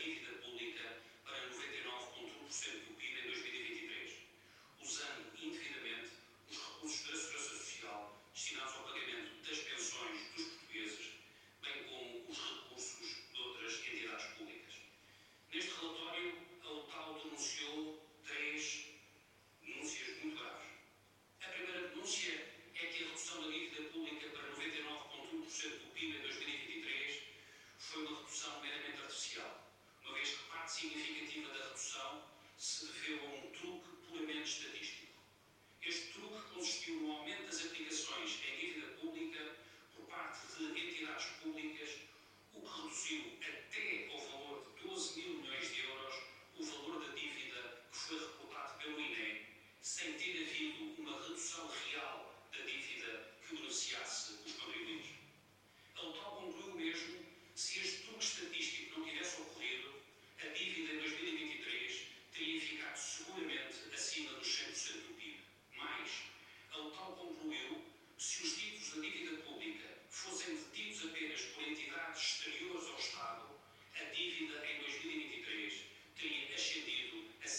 dívida pública para 99,1% do PIB em 2023, usando indevidamente os recursos da Segurança Social destinados ao pagamento das pensões dos portugueses, bem como os recursos de outras entidades públicas. Neste relatório, a UTAU denunciou 3 denúncias muito graves. A primeira denúncia é que a redução da dívida pública para 99,1% do PIB em 2023 foi uma redução meramente artificial, uma vez que parte significativa da redução se deveu a um truque puramente estatístico. Este truque consistiu no aumento das aplicações em dívida pública por parte de entidades públicas, o que reduziu até ao valor de 12 mil milhões de euros o valor da dívida que foi reportado pelo INE, sem ter havido uma redução real da dívida que beneficiasse os contribuintes. A UTAU concluiu mesmo que se este truque estatístico não tivesse ocorrido, a dívida em 2023 teria ficado seguramente acima dos 100% do PIB. Mais, a UTAU concluiu que se os títulos da dívida pública fossem detidos apenas por entidades exteriores ao Estado, a dívida em 2023 teria ascendido a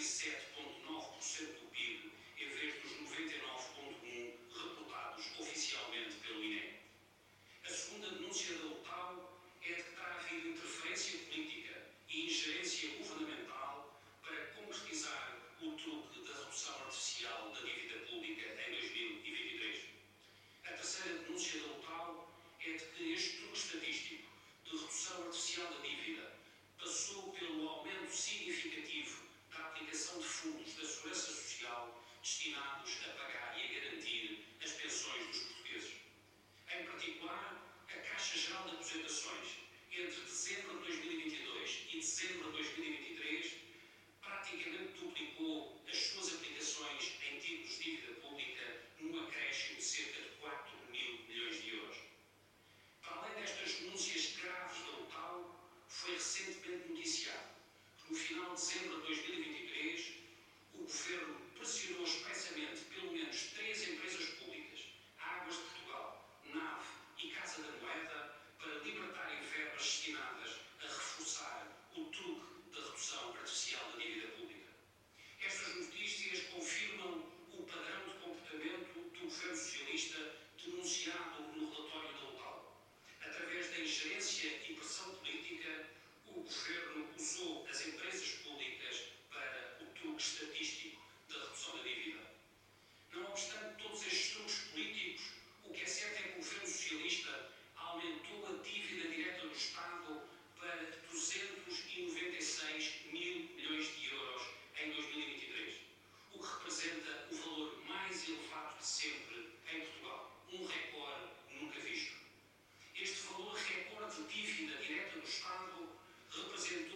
107,9% do PIB, em vez dos 99,1% reportados oficialmente pelo INE. A segunda denúncia da UTAU é de que terá havido interferência política e ingerência governamental para concretizar o truque da redução artificial da dívida pública em 2023. A terceira denúncia da UTAU é de que este truque estatístico de redução artificial da dívida passou pelo aumento significativo da aplicação de fundos da Segurança Social destinados a pagar e a garantir as pensões dos portugueses. Em particular, a Caixa Geral de Aposentações, entre dezembro de 2022 e dezembro de 2023, praticamente duplicou as suas aplicações em títulos de dívida pública num acréscimo de cerca de 4 mil milhões de euros. Para além destas denúncias graves da UTAU, foi recentemente noticiado que no final de dezembro de 2023 o Governo pressionou expressamente pelo menos 3 empresas públicas, Águas de Portugal, NAV e Casa da Moeda, para libertarem verbas destinadas a reforçar o truque da redução artificial da dívida pública. Estas notícias confirmam o padrão de comportamento do Governo Socialista denunciado no relatório da UTAU. Através da ingerência e pressão política, o Governo usou as empresas públicas para o truque estatístico da redução da dívida. Não obstante todos estes truques políticos, o que é certo é que o Governo Socialista aumentou a dívida direta do Estado para 296 mil milhões de euros em 2023, o que representa o valor mais elevado de sempre em Portugal, um recorde nunca visto. Este valor recorde de dívida direta do Estado representou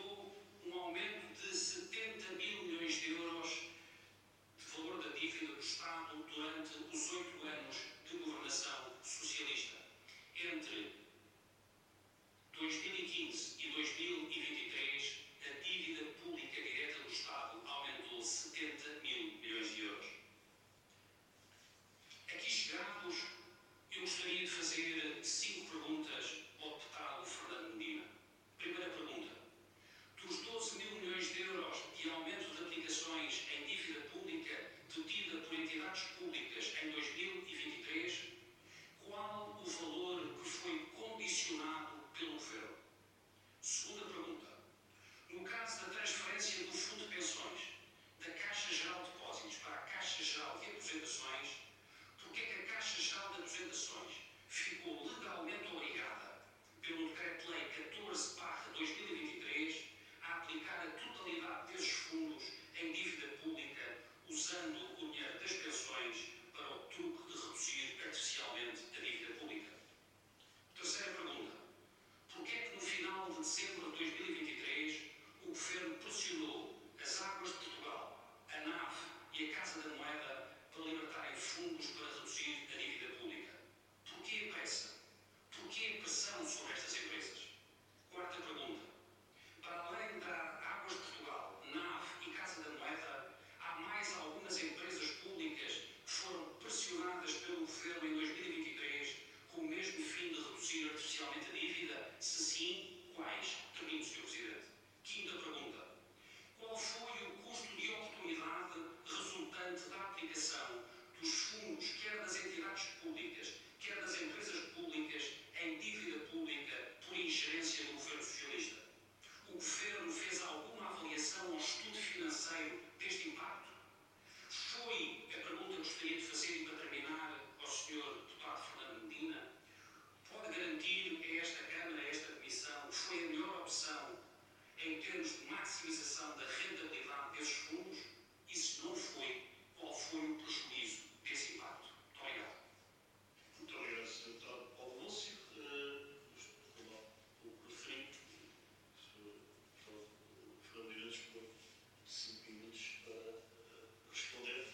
em termos de maximização da rentabilidade desses fundos? E se não foi, qual foi o prejuízo desse impacto? Muito obrigado. Muito obrigado, Sr. Deputado Paulo Lúcio. Como há pouco referi, o Sr. Deputado Fernando Miranda dispõe de 5 minutos para responder.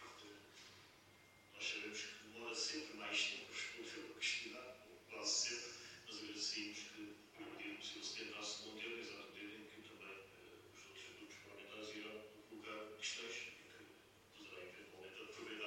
Nós sabemos que demora sempre mais tempo a responder a questionar, ou quase sempre, mas agradecemos que, na medida do possível, se tentasse responder, exato o dia em que também os outros grupos parlamentares irão colocar questões e que poderá eventualmente aproveitar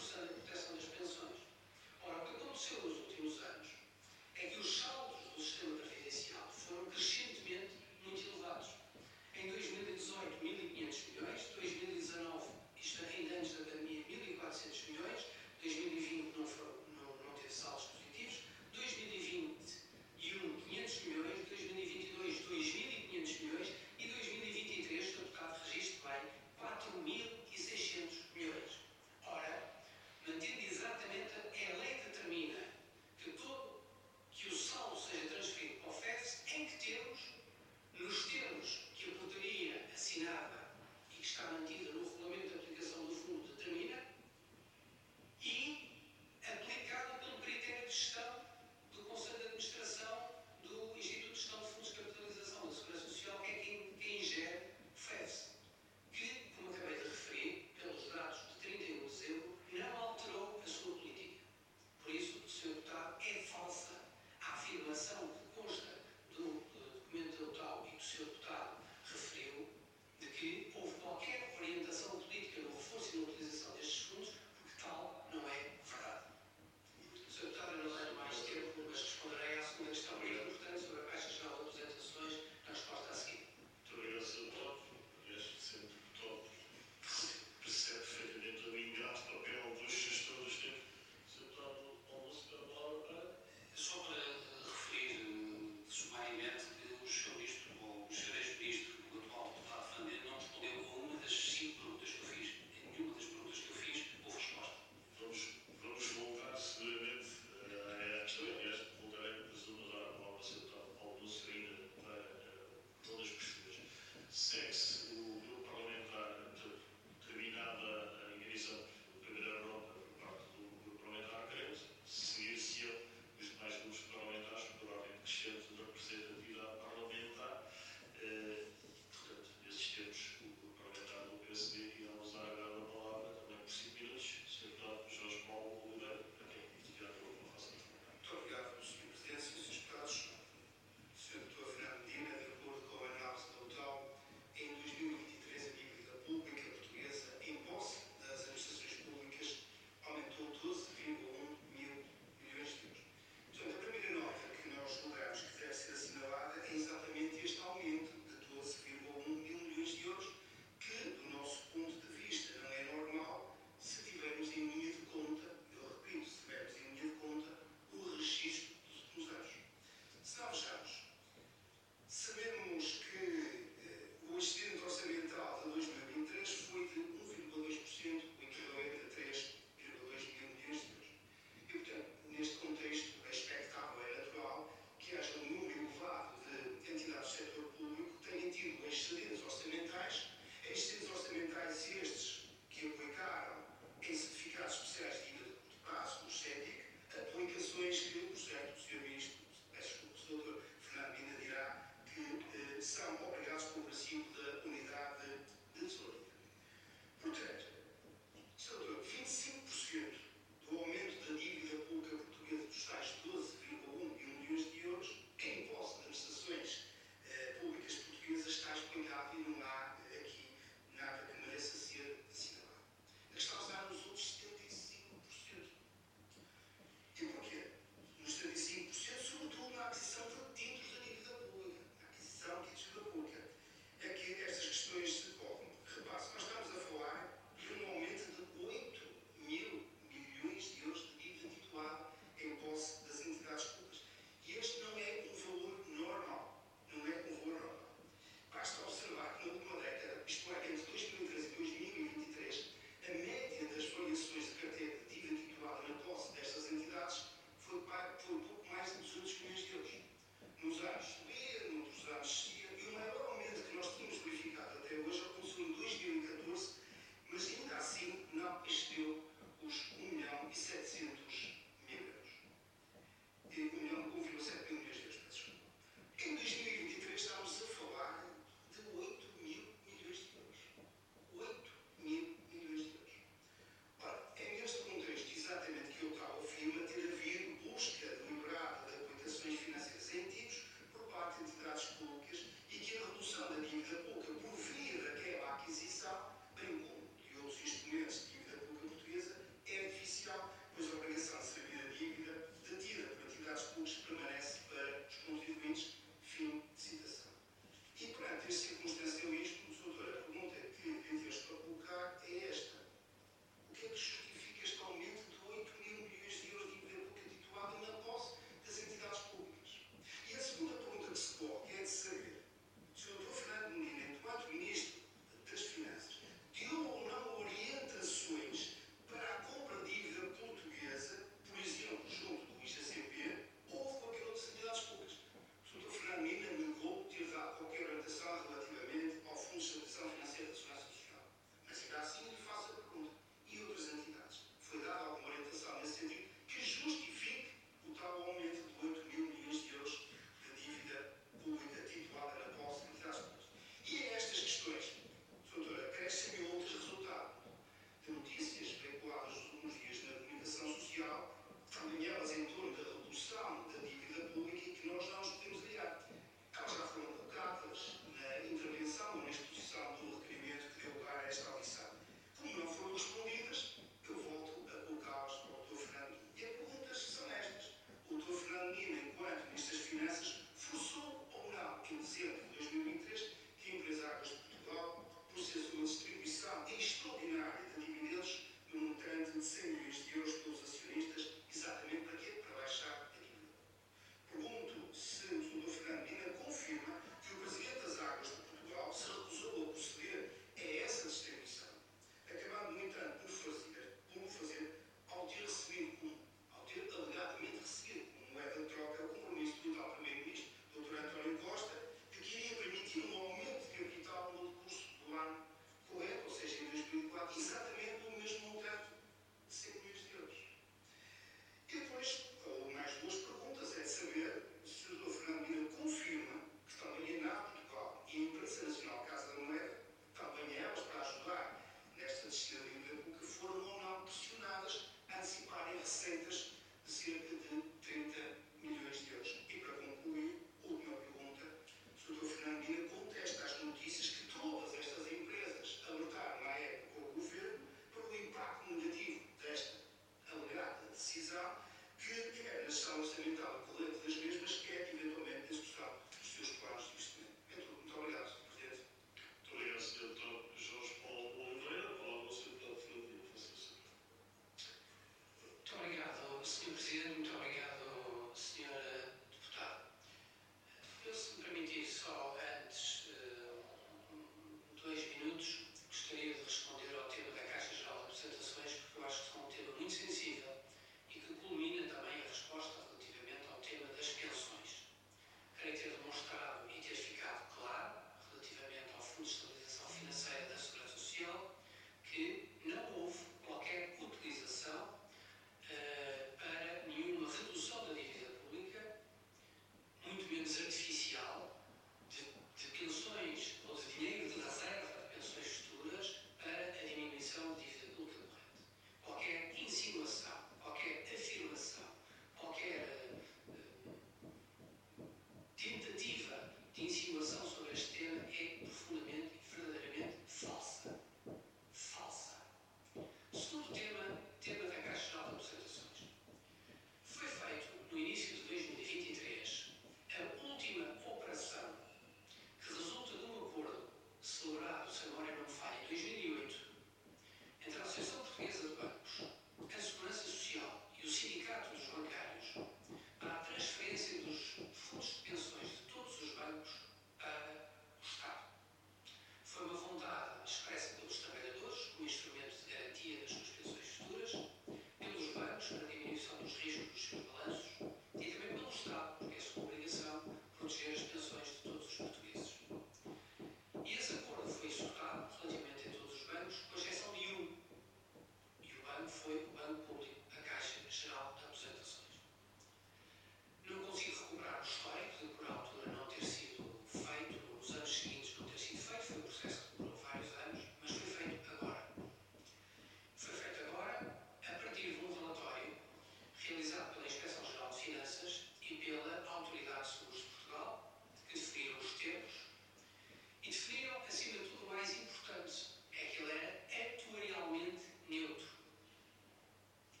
foi o Banco Público, a Caixa Geral de Aposentações. Não consigo recuperar o histórico de, por altura, não ter sido feito, nos anos seguintes não ter sido feito, foi um processo que demorou vários anos, mas foi feito agora. Foi feito agora a partir de um relatório realizado pela Inspeção-Geral de Finanças e pela Autoridade de Seguros de Portugal, que definiram os termos e definiram, acima de tudo, o mais importante, é que ele era atuarialmente neutro.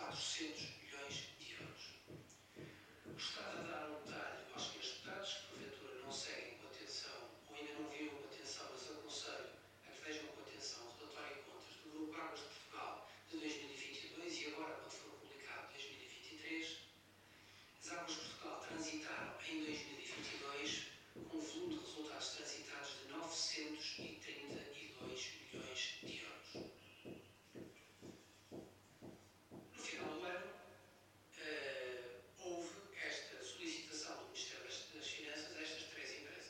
400 milhões de euros. Gostava de dar um detalhe, eu acho que estes detalhes, que porventura não seguem com atenção, ou ainda não viram com atenção, mas aconselho a que vejam com atenção o relatório de contas do Grupo Águas de Portugal de 2022 e agora, quando for publicado 2023, as Águas de Portugal transitaram em 2022 com um volume de resultados transitados de 932 milhões de euros. No final do ano, houve esta solicitação do Ministério das Finanças a estas três empresas.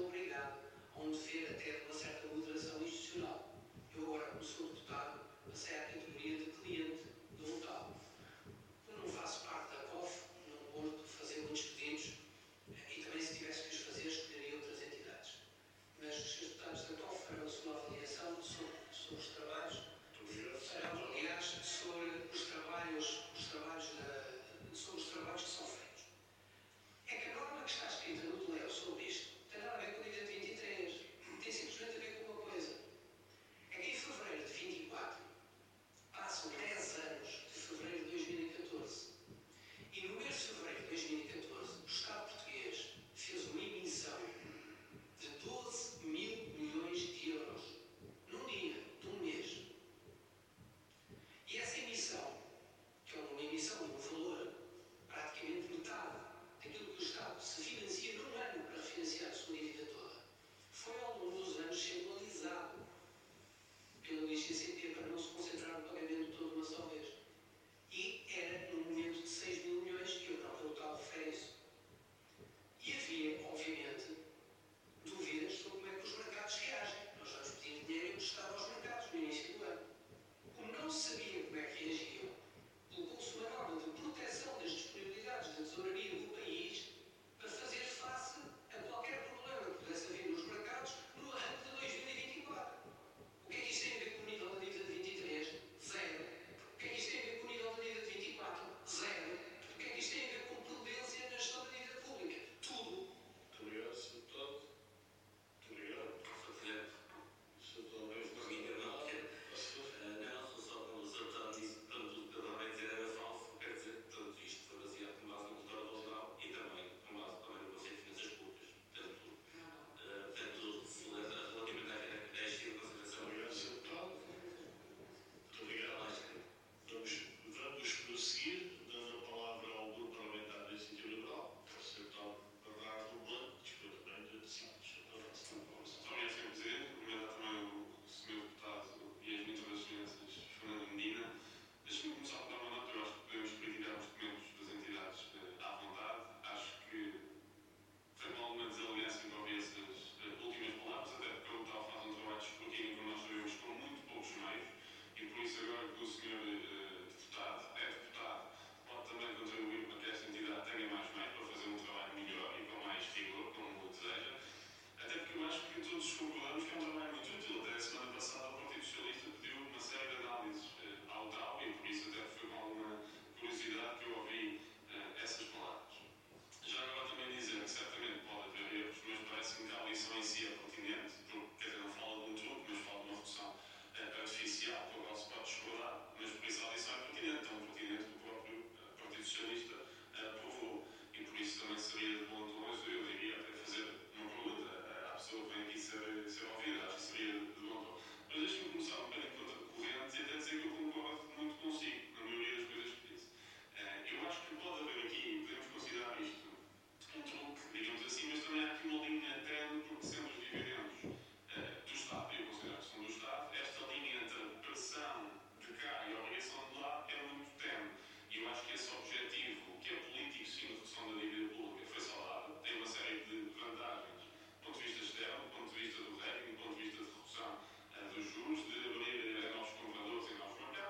obrigado a um dever até de uma certa moderação institucional. Eu agora, como sou deputado, passei à categoria de cliente do local. Eu não faço parte da COF, não vou fazer muitos pedidos e também se tivesse que os fazer, escolheria outras entidades. Mas os seus deputados da COF farão a sua avaliação sobre os trabalhos, farão, aliás, sobre os trabalhos que são feitos. É que a norma que está escrita no Toledo sobre isto tem nada a ver com o dia 23, tem simplesmente a ver com uma coisa. É que em fevereiro de 24 passam 10 anos de fevereiro de 2014 e no mês de fevereiro de 2014 o Estado português fez uma emissão de 12 mil milhões de euros num dia, num mês. E essa emissão, que é uma emissão de um valor praticamente metade daquilo que o Estado se financia num ano para financiar a sua dívida toda, foi ao longo dos anos sendo alisado pelo IGCP para não se concentrar no pagamento todo de uma só vez. E era num momento de 6 mil milhões, que o próprio local refere isso. E havia, obviamente, dúvidas sobre como é que os mercados reagem. Nós vamos pedir dinheiro emprestado aos mercados no início do ano. Como não se sabia como é que reagiam, colocou-se uma norma de proteção das disponibilidades da tesouraria do país para fazer face a qualquer problema que pudesse haver nos mercados no ano de 2024. O que é que isto tem a ver com o nível da dívida de 23? Zero. O que é que isto tem a ver com o nível da dívida de 24? Zero. O que é que isto tem a ver com prudência na gestão da dívida pública? Tudo. Muito obrigado, Sr. Deputado. Muito obrigado. Sr. Deputado, Para mim, eu não quero. Não, só para nos acertar nisso, portanto, o que eu estava a dizer era falso, quer dizer, portanto, isto foi baseado com base no resultado laboral e também com base no Conselho de Finanças Públicas. Portanto, relativamente a esta consideração. obrigado, Sr. Deputado. Muito obrigado. Mais que Vamos prosseguir, dando a palavra ao Grupo Parlamentar da Iniciativa Liberal, ao Sr. Deputado Bernardo Blanco, dispõe também de 5 minutos. Muito obrigado, Sr. Presidente. Cumprimentar também o Sr. Deputado e as Ministras das Finanças, Fernando Medina. Deixe-me começar por dar uma nota. Eu acho que podemos criticar os documentos das entidades à vontade. Acho que foi com alguma desalinhação que ouvi essas últimas palavras, até porque o Tal faz um trabalho de escrutínio, como nós sabemos, com muito poucos meios. E por isso, agora que o Sr. Deputado é deputado, pode também contribuir para que esta entidade tenha mais meios para fazer um trabalho melhor e com mais rigor, como deseja. Até porque eu acho que todos concordamos que é um trabalho muito útil. Até a semana passada o Partido Socialista pediu uma série de análises ao TAU e por isso até foi com alguma curiosidade que eu ouvi essas palavras. Já agora também dizer que certamente pode haver erros, mas parece-me que a lição em si é pertinente, porque, quer dizer, não fala de um truque, mas fala de uma redução artificial com a qual se pode explorar, mas por isso a lição é pertinente, tão pertinente que o próprio Partido Socialista aprovou. E por isso também seria de bom tom, eu diria até fazer uma pergunta à pessoa que vem aqui ser ouvida, acho que seria de bom tom. Mas deixe-me começar um bocadinho contra corrente e até dizer que eu concordo muito consigo, na maioria das coisas que disse. Eu acho que pode haver aqui, podemos considerar isto um truque, digamos assim, mas também há aqui uma linha tenue, porque sendo os dividendos do Estado, e eu considero que são do Estado, esta linha entre pressão de cá e obrigação de lá é muito tenue. E eu acho que esse objetivo, que é político, sim, de redução da dívida pública, foi saudável, tem uma série de vantagens, do ponto de vista externo, do ponto de vista do rating, do ponto de vista de redução dos juros, de abrir a novos compradores e novos mercados.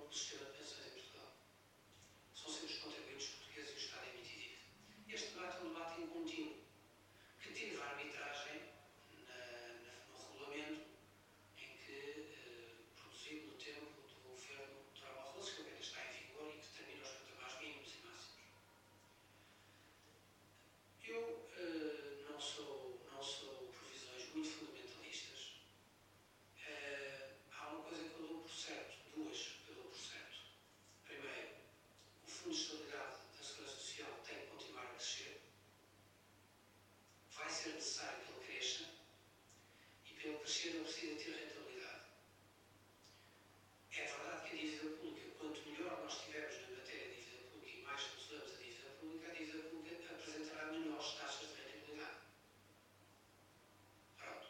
do sistema de pensões em Portugal. São sempre os contribuintes portugueses e o Estado a emitir dívida. Este debate é um debate em contínuo, que teve a arbitragem no regulamento em que, produzido no tempo do governo Durão Barroso, que ainda está em vigor e que determina os patamares mínimos e máximos. Eu não sou por visões muito fundamentalistas. Há uma coisa que eu dou por certo, duas que eu dou por certo. Primeiro, o Fundo de Estabilidade da Segurança Social tem que continuar a crescer. Vai ser necessário que ele cresça e para ele crescer ele precisa ter rentabilidade. É verdade que a dívida pública, quanto melhor nós estivermos na matéria de dívida pública e mais reduzamos a dívida pública apresentará menores taxas de rentabilidade. Pronto.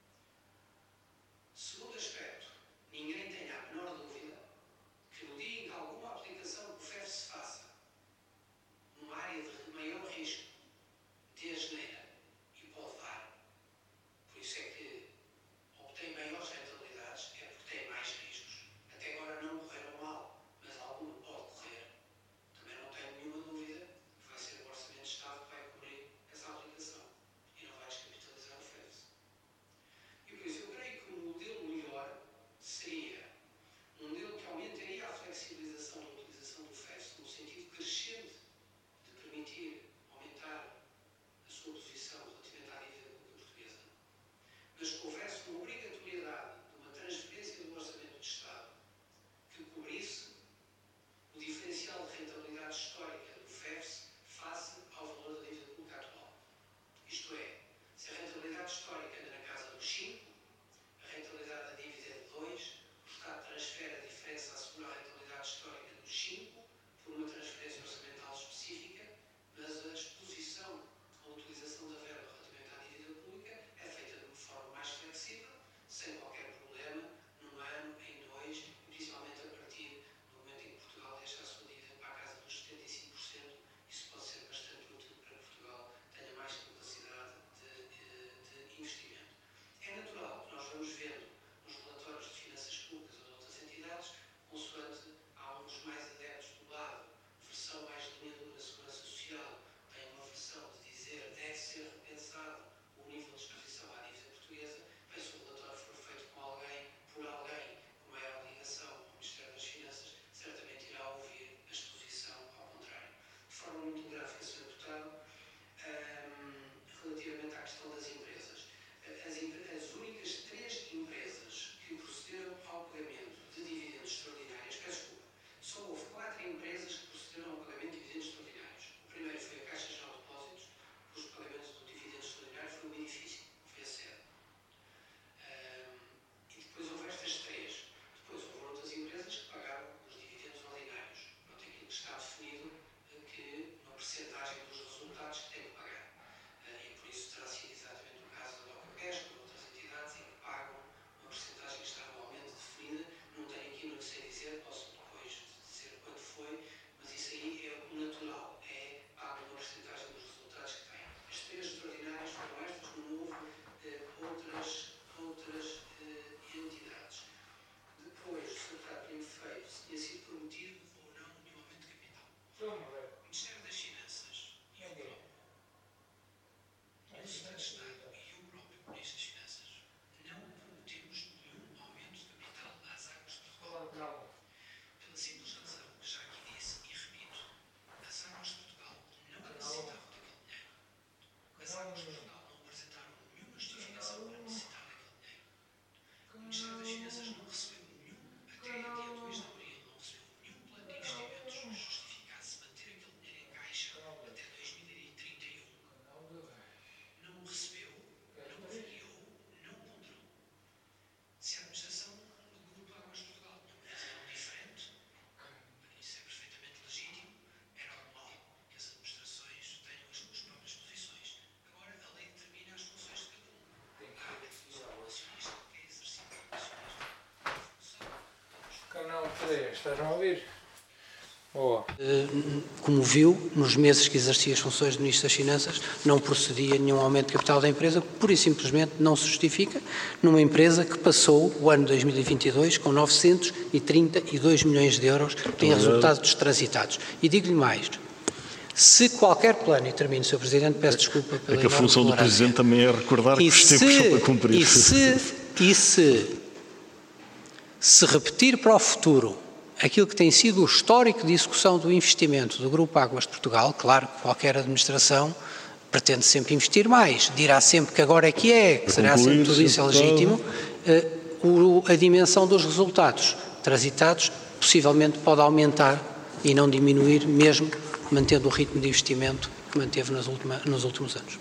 Segundo aspecto, ninguém tenha a menor dúvida que no dia em que alguma aplicação que o FEF se faça numa área de maior risco de asneira, e pode dar, por isso é que obtém maiores rentabilidades, é porque tem mais riscos. Até agora não correram mal, mas alguma pode correr. Também não tenho nenhuma dúvida que vai ser o Orçamento de Estado que vai cobrir essa aplicação e não vai descapitalizar o FEF. E por isso eu creio que um modelo melhor seria um modelo que aumentaria a flexibilização da utilização do FEF no sentido crescente de permitir aumentar a sua posição relativamente à dívida pública portuguesa, mas que houvesse uma obrigatoriedade de uma transferência do Orçamento de Estado que cobrisse o diferencial de rentabilidade histórica do FEF face ao valor da dívida pública atual. Isto é, se a rentabilidade histórica anda na casa dos 5, a rentabilidade da dívida é de 2, o Estado transfere a diferença, assegura a rentabilidade histórica dos 5 por uma transferência orçamental específica, mas a exposição à utilização da verba relativamente à dívida pública é feita de uma forma mais flexível, sem qualquer problema, num ano, em 2, principalmente a partir do momento em que Portugal deixa a sua dívida para a casa dos 75%. Isso pode ser bastante útil para que Portugal tenha mais capacidade de investimento. É natural que nós vamos vendo nos relatórios de finanças públicas ou de outras entidades, consoante há uns mais adeptos do lado, versão mais delineadora da segurança social, tem uma versão de dizer deve ser repensado o nível de exposição à dívida portuguesa. Bem, se o relatório for feito por alguém com maior ligação ao Ministério das Finanças, certamente irá ouvir a exposição ao contrário. De forma muito gráfica, Sr. Deputado, relativamente à questão das empresas. As únicas 3 empresas que procederam ao pagamento de dividendos extraordinários, peço desculpa, só houve 4 empresas que procederam ao pagamento de dividendos extraordinários. O primeiro foi a Caixa Geral de Depósitos, cujo pagamento do dividendo extraordinário foi um edifício, foi a sede. E depois houve estas 3. Depois houve outras empresas que pagaram os dividendos ordinários. Pronto, aquilo que está definido que uma percentagem dos resultados que tem que pagar. E por isso terá sido exatamente o caso da DOCA-PES, com outras entidades, em que pagam uma percentagem que está anualmente definida. Não tenho aqui, não sei dizer, posso depois dizer quanto foi, mas isso aí é o natural, é pagar uma percentagem dos resultados que têm. As 3 extraordinárias foram estas, não houve outras entidades. Depois, o Sr. Deputado tinha feito se tinha sido prometido ou não nenhum aumento de capital. O Ministério das Finanças e o próprio Secretário de Estado e o próprio Ministro das Finanças não prometemos nenhum aumento de capital às águas de Portugal. Pela simples razão que já aqui disse e repito, as águas de Portugal não necessitavam daquele dinheiro. As águas de Portugal não apresentaram nenhuma justificação para necessitar daquele dinheiro. O Ministério das Finanças não recebeu até dia 2 de abril, não recebeu nenhum plano de investimentos que justificasse manter aquele dinheiro em caixa até 2031. Não recebeu, não avaliou, não ponderou. Se a administração do Grupo Águas de Portugal tinha uma visão diferente, isso é perfeitamente legítimo, é normal que as administrações tenham as suas próprias posições. Agora, a lei determina as funções de cada um. Há um acionista que é exercido pelo acionista. Canal 3, estás a ouvir? Como viu, nos meses que exercia as funções de Ministro das Finanças, não procedia nenhum aumento de capital da empresa, pura e simplesmente não se justifica numa empresa que passou o ano 2022 com 932 milhões de euros em resultados transitados. E digo-lhe mais, se qualquer plano, e termino, Sr. Presidente, peço desculpa pela que a função do Presidente também é recordar que os tempos são para cumprir. E se repetir para o futuro aquilo que tem sido o histórico de execução do investimento do Grupo Águas de Portugal, claro que qualquer administração pretende sempre investir mais, dirá sempre que agora é que será sempre tudo isso legítimo, a dimensão dos resultados transitados possivelmente pode aumentar e não diminuir, mesmo mantendo o ritmo de investimento que manteve nos últimos anos.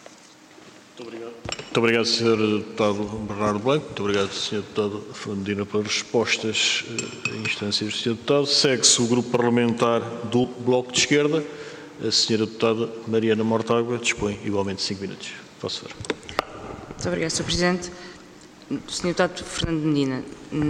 Muito obrigado, Sr. Deputado Bernardo Blanco. Muito obrigado, Sr. Deputado Fernando Medina, pelas respostas em instâncias do Sr. Deputado. Segue-se o Grupo Parlamentar do Bloco de Esquerda. A Sra. Deputada Mariana Mortágua dispõe igualmente de 5 minutos. Posso ver. Muito obrigado, Sr. Presidente. Sr. Deputado Fernando Medina,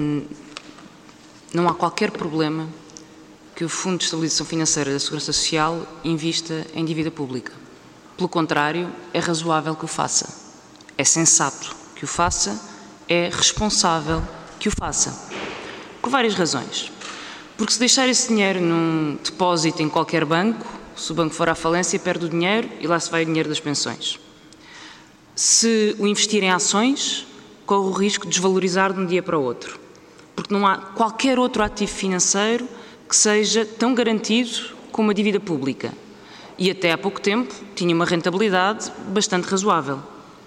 não há qualquer problema que o Fundo de Estabilização Financeira da Segurança Social invista em dívida pública. Pelo contrário, é razoável que o faça. É sensato que o faça, é responsável que o faça. Por várias razões. Porque se deixar esse dinheiro num depósito em qualquer banco, se o banco for à falência, perde o dinheiro e lá se vai o dinheiro das pensões. Se o investir em ações, corre o risco de desvalorizar de um dia para o outro. Porque não há qualquer outro ativo financeiro que seja tão garantido como a dívida pública. E até há pouco tempo tinha uma rentabilidade bastante razoável.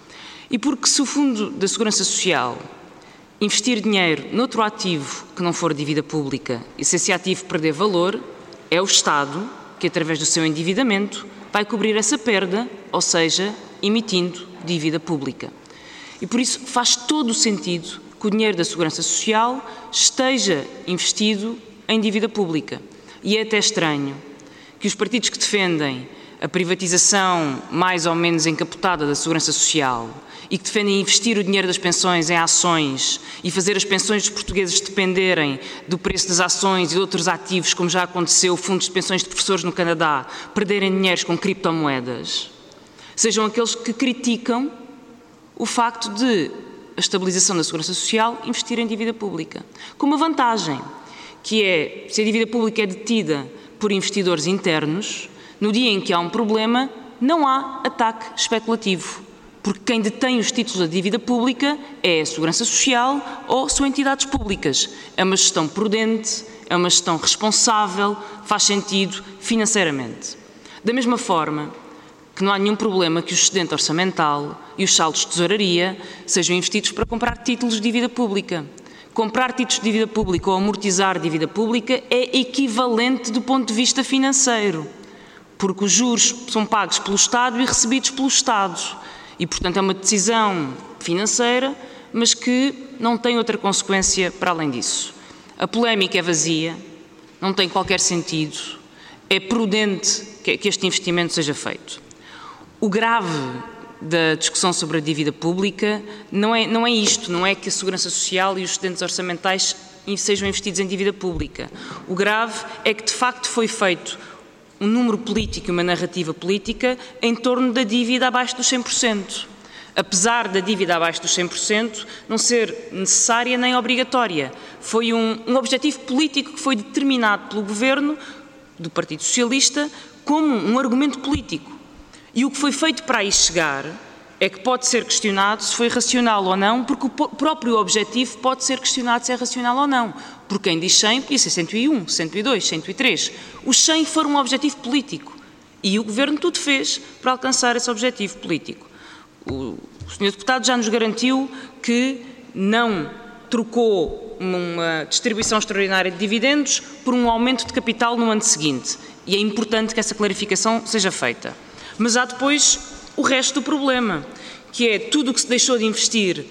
E porque se o Fundo da Segurança Social investir dinheiro noutro ativo que não for dívida pública e se esse ativo perder valor, é o Estado que, através do seu endividamento, vai cobrir essa perda, ou seja, emitindo dívida pública. E por isso faz todo o sentido que o dinheiro da Segurança Social esteja investido em dívida pública. E é até estranho que os partidos que defendem a privatização mais ou menos encapotada da Segurança Social e que defendem investir o dinheiro das pensões em ações e fazer as pensões dos portugueses dependerem do preço das ações e de outros ativos, como já aconteceu, fundos de pensões de professores no Canadá, perderem dinheiros com criptomoedas, sejam aqueles que criticam o facto de a estabilização da Segurança Social investir em dívida pública. Com uma vantagem, que é, se a dívida pública é detida por investidores internos, no dia em que há um problema, não há ataque especulativo, porque quem detém os títulos da dívida pública é a Segurança Social ou são entidades públicas. É uma gestão prudente, é uma gestão responsável, faz sentido financeiramente. Da mesma forma que não há nenhum problema que o excedente orçamental e os saldos de tesouraria sejam investidos para comprar títulos de dívida pública. Comprar títulos de dívida pública ou amortizar dívida pública é equivalente do ponto de vista financeiro, porque os juros são pagos pelo Estado e recebidos pelo Estado. E, portanto, é uma decisão financeira, mas que não tem outra consequência para além disso. A polémica é vazia, não tem qualquer sentido, é prudente que este investimento seja feito. O grave da discussão sobre a dívida pública não é isto, não é que a Segurança Social e os excedentes orçamentais sejam investidos em dívida pública. O grave é que, de facto, foi feito um número político e uma narrativa política em torno da dívida abaixo dos 100%. Apesar da dívida abaixo dos 100% não ser necessária nem obrigatória. Foi um objetivo político que foi determinado pelo Governo do Partido Socialista como um argumento político. E o que foi feito para aí chegar é que pode ser questionado se foi racional ou não, porque o próprio objetivo pode ser questionado se é racional ou não. Porque quem diz 100 podia ser 101, 102, 103. Os 100 foram um objetivo político e o Governo tudo fez para alcançar esse objetivo político. O Sr. Deputado já nos garantiu que não trocou uma distribuição extraordinária de dividendos por um aumento de capital no ano seguinte. E é importante que essa clarificação seja feita. Mas há depois o resto do problema, que é tudo o que se deixou de investir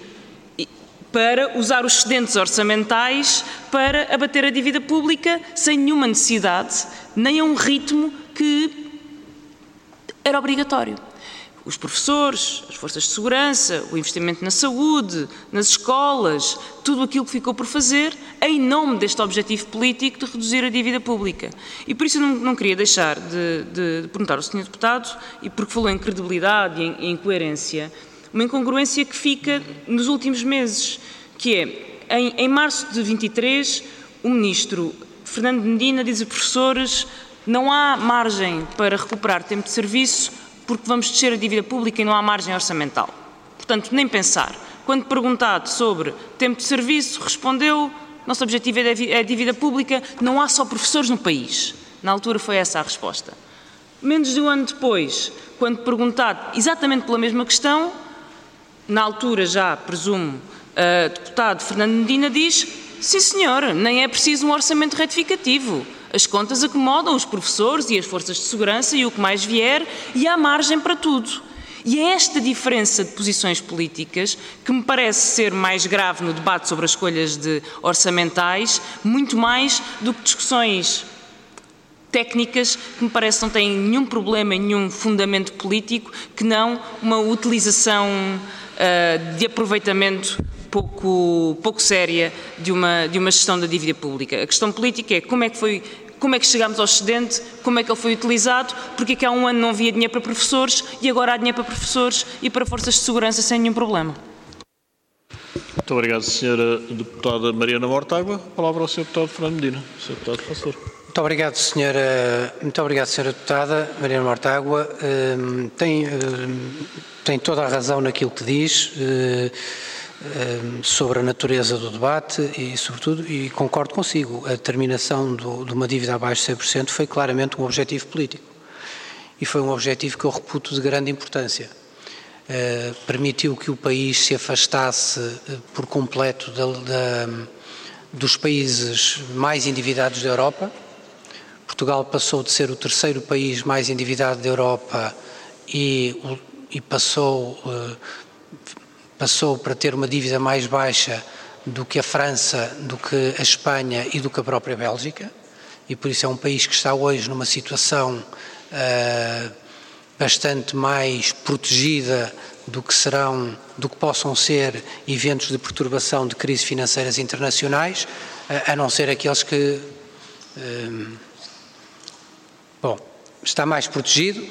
para usar os excedentes orçamentais para abater a dívida pública sem nenhuma necessidade, nem a um ritmo que era obrigatório. Os professores, as forças de segurança, o investimento na saúde, nas escolas, tudo aquilo que ficou por fazer em nome deste objetivo político de reduzir a dívida pública. E por isso eu não queria deixar de perguntar ao Sr. Deputado, e porque falou em credibilidade e em coerência, uma incongruência que fica nos últimos meses, que é, em março de 23, o Ministro Fernando Medina diz a professores: não há margem para recuperar tempo de serviço porque vamos descer a dívida pública e não há margem orçamental. Portanto, nem pensar. Quando perguntado sobre tempo de serviço, respondeu: nosso objetivo é a dívida pública, não há só professores no país. Na altura foi essa a resposta. Menos de um ano depois, quando perguntado exatamente pela mesma questão, na altura já, presumo, deputado Fernando Medina diz: sim senhor, nem é preciso um orçamento retificativo. As contas acomodam os professores e as forças de segurança e o que mais vier, e há margem para tudo. E é esta diferença de posições políticas que me parece ser mais grave no debate sobre as escolhas orçamentais, muito mais do que discussões técnicas que me parece que não têm nenhum problema, nenhum fundamento político, que não uma utilização de aproveitamento pouco séria de uma gestão da dívida pública. A questão política é como é que chegámos ao excedente, como é que ele foi utilizado, porque é que há um ano não havia dinheiro para professores e agora há dinheiro para professores e para forças de segurança sem nenhum problema. Muito obrigado, Sra. Deputada Mariana Mortágua. A palavra ao Sr. Deputado Fernando Medina. Sr. Deputado, por favor. Muito obrigado, Sra. Deputada Mariana Mortágua. Tem toda a razão naquilo que diz sobre a natureza do debate e, sobretudo, e concordo consigo, a determinação de uma dívida abaixo de 100% foi claramente um objetivo político e foi um objetivo que eu reputo de grande importância. Permitiu que o país se afastasse por completo dos países mais endividados da Europa. Portugal passou de ser o terceiro país mais endividado da Europa e passou para ter uma dívida mais baixa do que a França, do que a Espanha e do que a própria Bélgica, e por isso é um país que está hoje numa situação bastante mais protegida do que possam ser eventos de perturbação de crises financeiras internacionais, a não ser aqueles que está mais protegido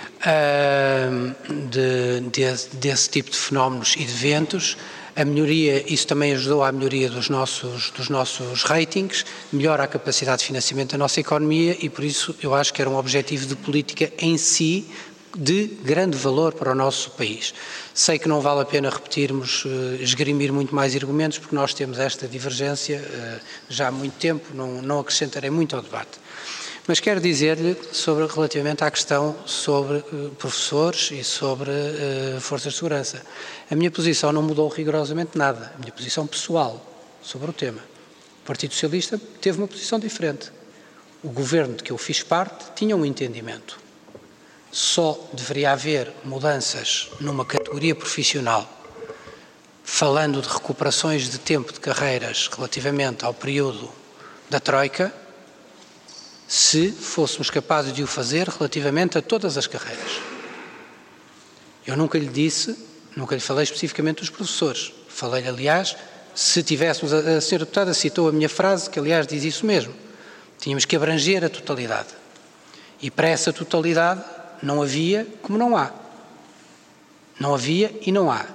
desse tipo de fenómenos e de eventos. A melhoria, isso também ajudou à melhoria dos nossos ratings, melhora a capacidade de financiamento da nossa economia e por isso eu acho que era um objetivo de política em si de grande valor para o nosso país. Sei que não vale a pena repetirmos, esgrimir muito mais argumentos porque nós temos esta divergência já há muito tempo, não acrescentarei muito ao debate. Mas quero dizer-lhe relativamente à questão sobre professores e sobre forças de segurança. A minha posição não mudou rigorosamente nada. A minha posição pessoal sobre o tema. O Partido Socialista teve uma posição diferente. O governo de que eu fiz parte tinha um entendimento. Só deveria haver mudanças numa categoria profissional, falando de recuperações de tempo de carreiras relativamente ao período da Troika, se fôssemos capazes de o fazer relativamente a todas as carreiras. Eu nunca lhe falei especificamente dos professores. Falei-lhe, aliás, se tivéssemos, a Sra. Deputada citou a minha frase, que aliás diz isso mesmo, tínhamos que abranger a totalidade. E para essa totalidade não havia como não há. Não havia e não há.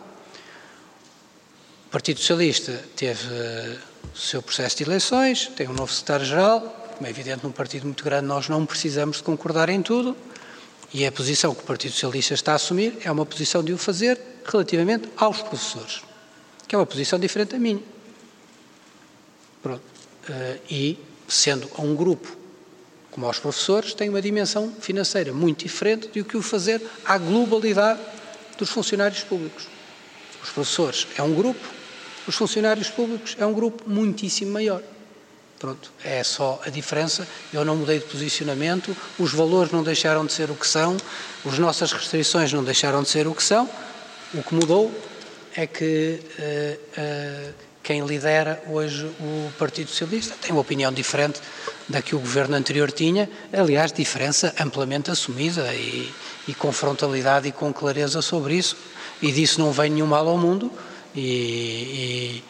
O Partido Socialista teve o seu processo de eleições, tem um novo secretário-geral. Como é evidente, num partido muito grande nós não precisamos de concordar em tudo e a posição que o Partido Socialista está a assumir é uma posição de o fazer relativamente aos professores, que é uma posição diferente da minha. Pronto. E, sendo um grupo como aos professores, tem uma dimensão financeira muito diferente do que o fazer à globalidade dos funcionários públicos. Os professores é um grupo, os funcionários públicos é um grupo muitíssimo maior. Pronto, é só a diferença, eu não mudei de posicionamento, os valores não deixaram de ser o que são, as nossas restrições não deixaram de ser o que são, o que mudou é que quem lidera hoje o Partido Socialista tem uma opinião diferente da que o governo anterior tinha, aliás, diferença amplamente assumida e com frontalidade e com clareza sobre isso, e disso não vem nenhum mal ao mundo, e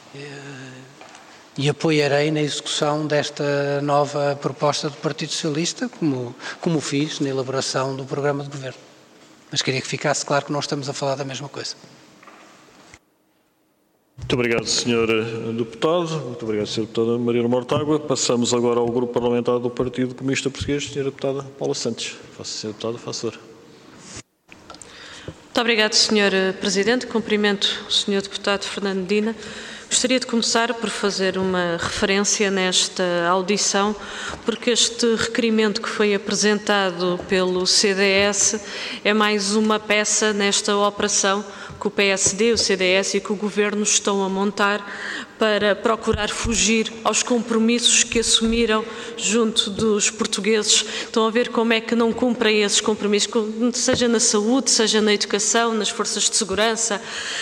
apoiarei na execução desta nova proposta do Partido Socialista, como fiz na elaboração do programa de governo. Mas queria que ficasse claro que não estamos a falar da mesma coisa. Muito obrigado, Sr. Deputado. Muito obrigado, Sra. Deputada Mariana Mortágua. Passamos agora ao Grupo Parlamentar do Partido Comunista Português, Sra. Deputada Paula Santos. Sra. Deputada, faça favor. Muito obrigado, Sr. Presidente. Cumprimento o Sr. Deputado Fernando Medina. Gostaria de começar por fazer uma referência nesta audição, porque este requerimento que foi apresentado pelo CDS é mais uma peça nesta operação que o PSD, o CDS e que o Governo estão a montar para procurar fugir aos compromissos que assumiram junto dos portugueses. Estão a ver como é que não cumprem esses compromissos, seja na saúde, seja na educação, nas forças de segurança,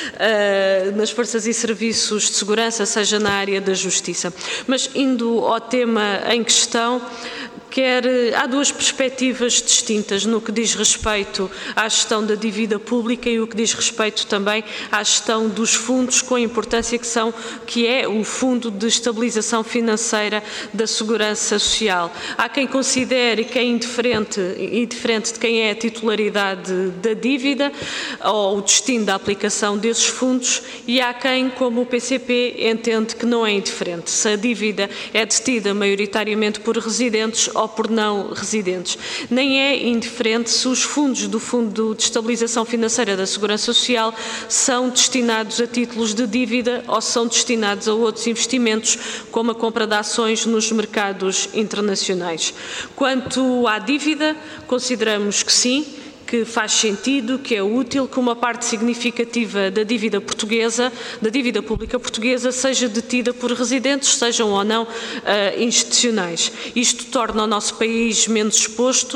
nas forças e serviços de segurança, seja na área da justiça. Mas indo ao tema em questão, há duas perspectivas distintas no que diz respeito à gestão da dívida pública e o que diz respeito também à gestão dos fundos, com a importância que é o Fundo de Estabilização Financeira da Segurança Social. Há quem considere que é indiferente de quem é a titularidade da dívida ou o destino da aplicação desses fundos, e há quem, como o PCP, entende que não é indiferente se a dívida é detida maioritariamente por residentes ou por não residentes. Nem é indiferente se os fundos do Fundo de Estabilização Financeira da Segurança Social são destinados a títulos de dívida ou são destinados a outros investimentos, como a compra de ações nos mercados internacionais. Quanto à dívida, consideramos que sim, que faz sentido, que é útil que uma parte significativa da dívida portuguesa, da dívida pública portuguesa, seja detida por residentes, sejam ou não institucionais. Isto torna o nosso país menos exposto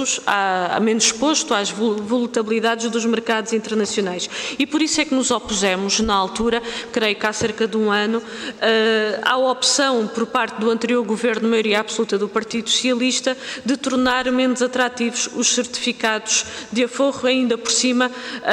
às volatilidades dos mercados internacionais. E por isso é que nos opusemos, na altura, creio que há cerca de um ano, à opção por parte do anterior governo de maioria absoluta do Partido Socialista de tornar menos atrativos os certificados de aforro, ainda por cima,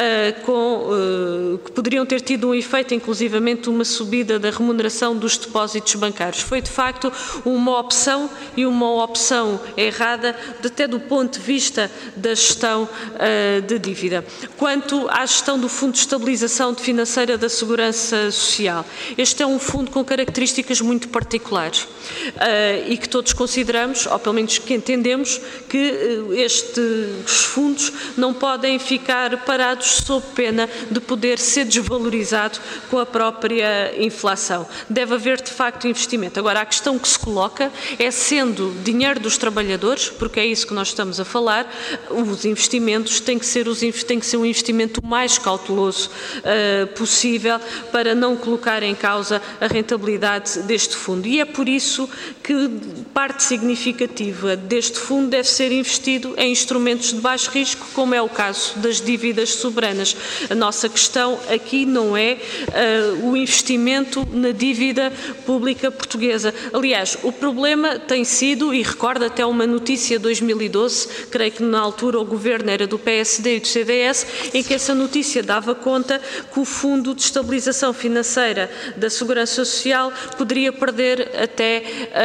que poderiam ter tido um efeito, inclusivamente uma subida da remuneração dos depósitos bancários. Foi, de facto, uma opção e uma opção errada, até do ponto de vista da gestão de dívida. Quanto à gestão do Fundo de Estabilização Financeira da Segurança Social, este é um fundo com características muito particulares e que todos consideramos, ou pelo menos que entendemos, que estes fundos não podem ficar parados sob pena de poder ser desvalorizado com a própria inflação. Deve haver, de facto, investimento. Agora, a questão que se coloca é, sendo dinheiro dos trabalhadores, porque é isso que nós estamos a falar, os investimentos têm que ser um investimento o mais cauteloso possível para não colocar em causa a rentabilidade deste fundo. E é por isso que parte significativa deste fundo deve ser investido em instrumentos de baixo risco, como é o caso das dívidas soberanas. A nossa questão aqui não é o investimento na dívida pública portuguesa. Aliás, o problema tem sido, e recordo até uma notícia de 2012, creio que na altura o governo era do PSD e do CDS, em que essa notícia dava conta que o Fundo de Estabilização Financeira da Segurança Social poderia perder até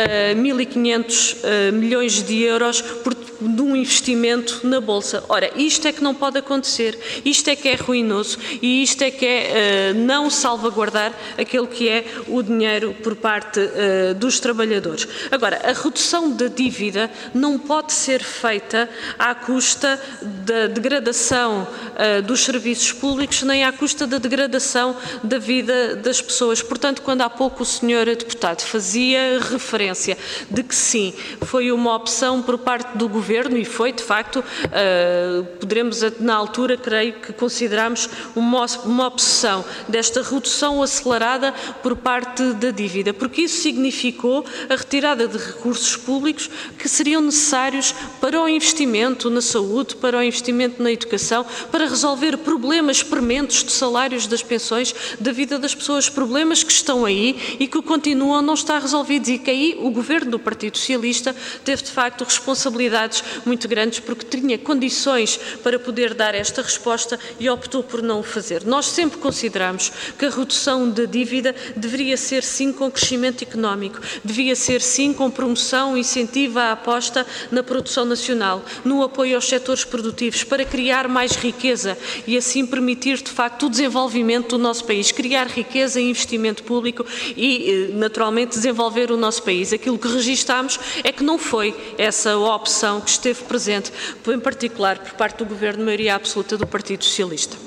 1.500 milhões de euros de um investimento na Bolsa. Ora, isto é que não pode acontecer, isto é que é ruinoso e isto é que é não salvaguardar aquele que é o dinheiro por parte dos trabalhadores. Agora, a redução da dívida não pode ser feita à custa da degradação dos serviços públicos, nem à custa da degradação da vida das pessoas. Portanto, quando há pouco o Sr. Deputado fazia referência de que sim, foi uma opção por parte do Governo, e foi, de facto, poderemos, na altura, creio que consideramos uma obsessão desta redução acelerada por parte da dívida, porque isso significou a retirada de recursos públicos que seriam necessários para o investimento na saúde, para o investimento na educação, para resolver problemas prementes de salários, das pensões, da vida das pessoas, problemas que estão aí e que continuam a não estar resolvidos, e que aí o Governo do Partido Socialista teve de facto responsabilidades muito grandes, porque tinha condições para poder dar esta resposta e optou por não o fazer. Nós sempre consideramos que a redução da dívida deveria ser sim com crescimento económico, devia ser sim com promoção e incentivo à aposta na produção nacional, no apoio aos setores produtivos, para criar mais riqueza e assim permitir de facto o desenvolvimento do nosso país, criar riqueza e investimento público e naturalmente desenvolver o nosso país. Aquilo que registámos é que não foi essa opção que esteve presente, em particular por parte do Governo de maioria absoluta do Partido Socialista.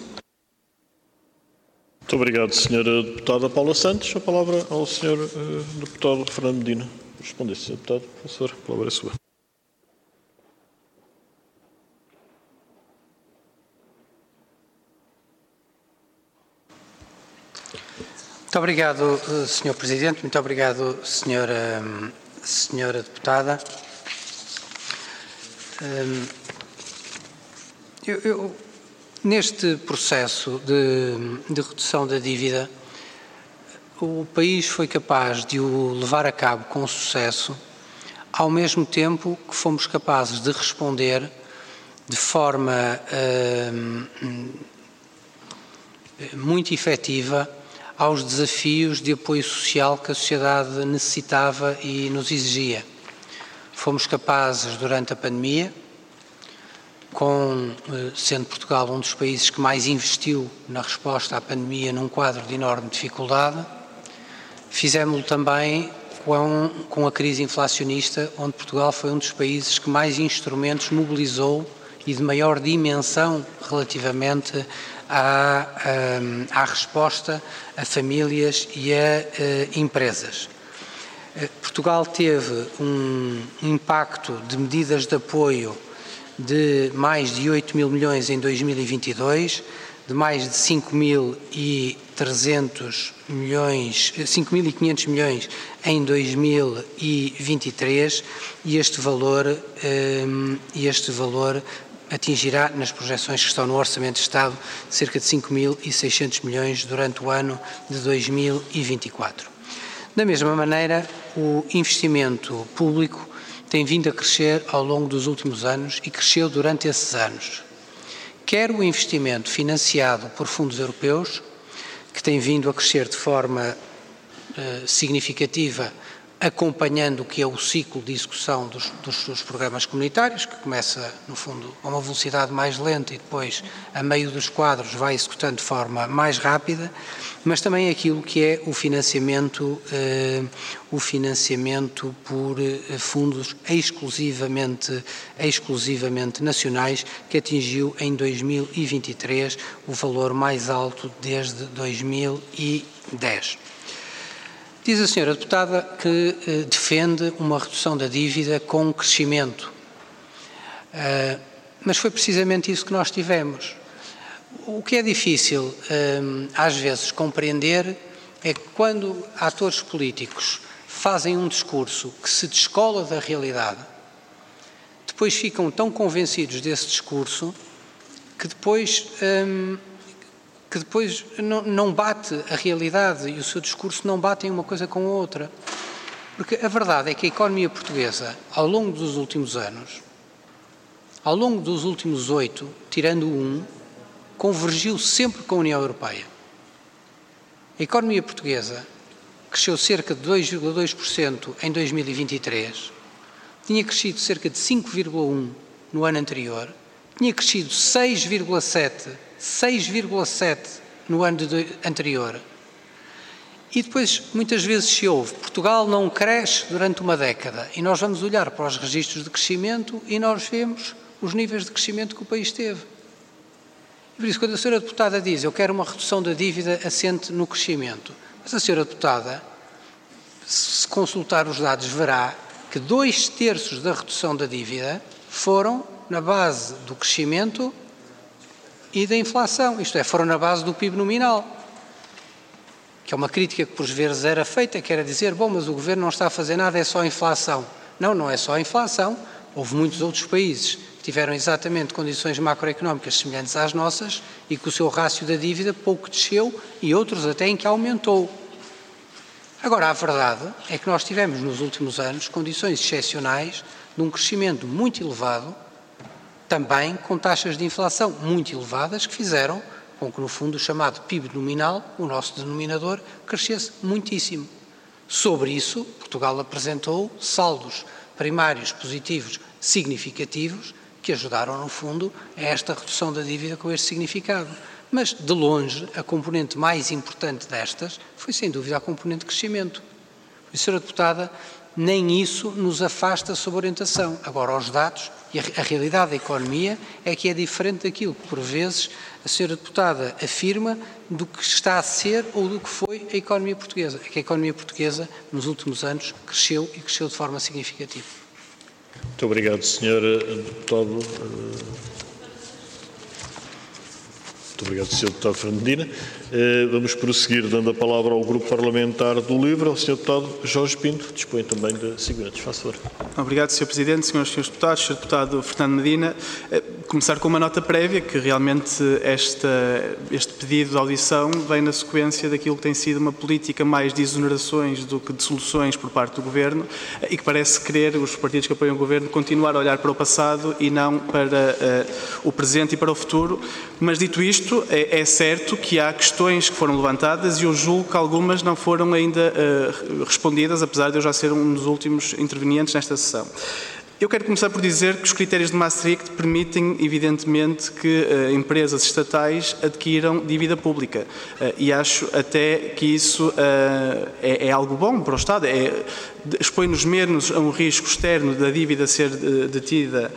Muito obrigado, Sra. Deputada Paula Santos. A palavra ao Sr. Deputado Fernando Medina. Responde, Sr. Deputado. Por favor, a palavra é sua. Muito obrigado, Sr. Presidente. Muito obrigado, Senhora Deputada. Neste processo de redução da dívida, o país foi capaz de o levar a cabo com sucesso, ao mesmo tempo que fomos capazes de responder de forma muito efetiva aos desafios de apoio social que a sociedade necessitava e nos exigia. Fomos capazes, durante a pandemia, sendo Portugal um dos países que mais investiu na resposta à pandemia num quadro de enorme dificuldade, fizemos-lo também com a crise inflacionista, onde Portugal foi um dos países que mais instrumentos mobilizou e de maior dimensão relativamente à resposta a famílias e a empresas. Portugal teve um impacto de medidas de apoio de mais de 8 mil milhões em 2022, de mais de 5.300 milhões, 5.500 milhões em 2023, e este valor atingirá, nas projeções que estão no Orçamento de Estado, cerca de 5.600 milhões durante o ano de 2024. Da mesma maneira, o investimento público tem vindo a crescer ao longo dos últimos anos e cresceu durante esses anos. Quer o investimento financiado por fundos europeus, que tem vindo a crescer de forma significativa, acompanhando o que é o ciclo de execução dos programas comunitários, que começa, no fundo, a uma velocidade mais lenta e depois, a meio dos quadros, vai executando de forma mais rápida, mas também aquilo que é o financiamento por fundos exclusivamente nacionais, que atingiu em 2023 o valor mais alto desde 2010. Diz a senhora deputada que defende uma redução da dívida com crescimento, mas foi precisamente isso que nós tivemos. O que é difícil, às vezes, compreender é que quando atores políticos fazem um discurso que se descola da realidade, depois ficam tão convencidos desse discurso que depois não bate a realidade e o seu discurso não batem uma coisa com a outra. Porque a verdade é que a economia portuguesa, ao longo dos últimos anos, ao longo dos últimos 8, tirando um, convergiu sempre com a União Europeia. A economia portuguesa cresceu cerca de 2,2% em 2023, tinha crescido cerca de 5,1% no ano anterior, tinha crescido 6,7% no ano anterior. E depois, muitas vezes se ouve, Portugal não cresce durante uma década, e nós vamos olhar para os registros de crescimento e nós vemos os níveis de crescimento que o país teve. Por isso, quando a senhora deputada diz eu quero uma redução da dívida assente no crescimento, mas a senhora deputada, se consultar os dados, verá que 2/3 da redução da dívida foram na base do crescimento e da inflação, isto é, foram na base do PIB nominal, que é uma crítica que por vezes era feita, que era dizer, bom, mas o Governo não está a fazer nada, é só a inflação. Não, não é só a inflação, houve muitos outros países que tiveram exatamente condições macroeconómicas semelhantes às nossas e que o seu rácio da dívida pouco desceu e outros até em que aumentou. Agora, a verdade é que nós tivemos nos últimos anos condições excepcionais de um crescimento muito elevado, também com taxas de inflação muito elevadas, que fizeram com que, no fundo, o chamado PIB nominal, o nosso denominador, crescesse muitíssimo. Sobre isso, Portugal apresentou saldos primários positivos significativos que ajudaram, no fundo, a esta redução da dívida com este significado. Mas, de longe, a componente mais importante destas foi, sem dúvida, a componente de crescimento. E, Sra. Deputada, nem isso nos afasta sob orientação. Agora, os dados e a realidade da economia é que é diferente daquilo que, por vezes, a Sra. Deputada afirma do que está a ser ou do que foi a economia portuguesa. É que a economia portuguesa, nos últimos anos, cresceu e cresceu de forma significativa. Muito obrigado, Sr. Deputado. Muito obrigado, Sr. Deputado Fernando Medina. Vamos prosseguir dando a palavra ao Grupo Parlamentar do LIVRE, ao Sr. Deputado Jorge Pinto, dispõe também de 5 minutos. Faça favor. Obrigado, Sr. Presidente, Srs. e Srs. Deputados, Sr. Deputado Fernando Medina. Começar com uma nota prévia, que realmente este pedido de audição vem na sequência daquilo que tem sido uma política mais de exonerações do que de soluções por parte do Governo e que parece querer, os partidos que apoiam o Governo, continuar a olhar para o passado e não para o presente e para o futuro. Mas, dito isto, é certo que há questões que foram levantadas e eu julgo que algumas não foram ainda respondidas, apesar de eu já ser um dos últimos intervenientes nesta sessão. Eu quero começar por dizer que os critérios de Maastricht permitem, evidentemente, que empresas estatais adquiram dívida pública. E acho até que isso é algo bom para o Estado. Expõe-nos menos a um risco externo da dívida ser detida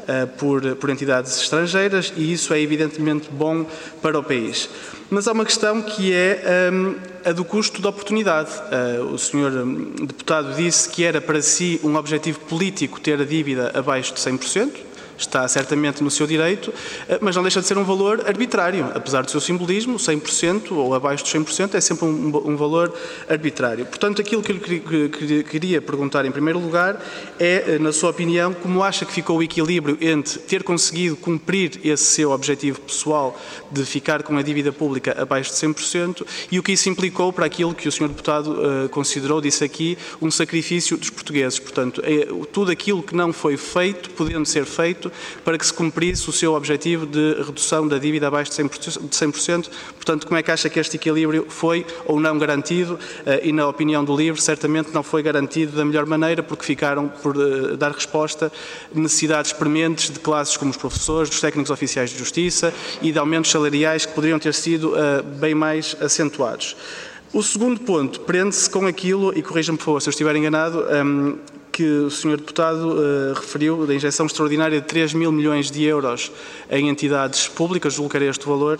por entidades estrangeiras e isso é evidentemente bom para o país. Mas há uma questão que é a do custo de oportunidade. O Sr. Deputado disse que era para si um objetivo político ter a dívida abaixo de 100%. Está certamente no seu direito, mas não deixa de ser um valor arbitrário. Apesar do seu simbolismo, 100% ou abaixo de 100% é sempre um valor arbitrário. Portanto, aquilo que eu queria perguntar em primeiro lugar é, na sua opinião, como acha que ficou o equilíbrio entre ter conseguido cumprir esse seu objetivo pessoal de ficar com a dívida pública abaixo de 100% e o que isso implicou para aquilo que o Sr. Deputado considerou, disse aqui, um sacrifício dos portugueses. Portanto, tudo aquilo que não foi feito, podendo ser feito, para que se cumprisse o seu objetivo de redução da dívida abaixo de 100%. Portanto, como é que acha que este equilíbrio foi ou não garantido? E, na opinião do LIVRE, certamente não foi garantido da melhor maneira, porque ficaram por dar resposta a necessidades prementes de classes como os professores, dos técnicos oficiais de justiça e de aumentos salariais que poderiam ter sido bem mais acentuados. O segundo ponto prende-se com aquilo, e corrija-me por favor se eu estiver enganado, que o Sr. Deputado referiu da injeção extraordinária de 3 mil milhões de euros em entidades públicas, julgo que era este o valor.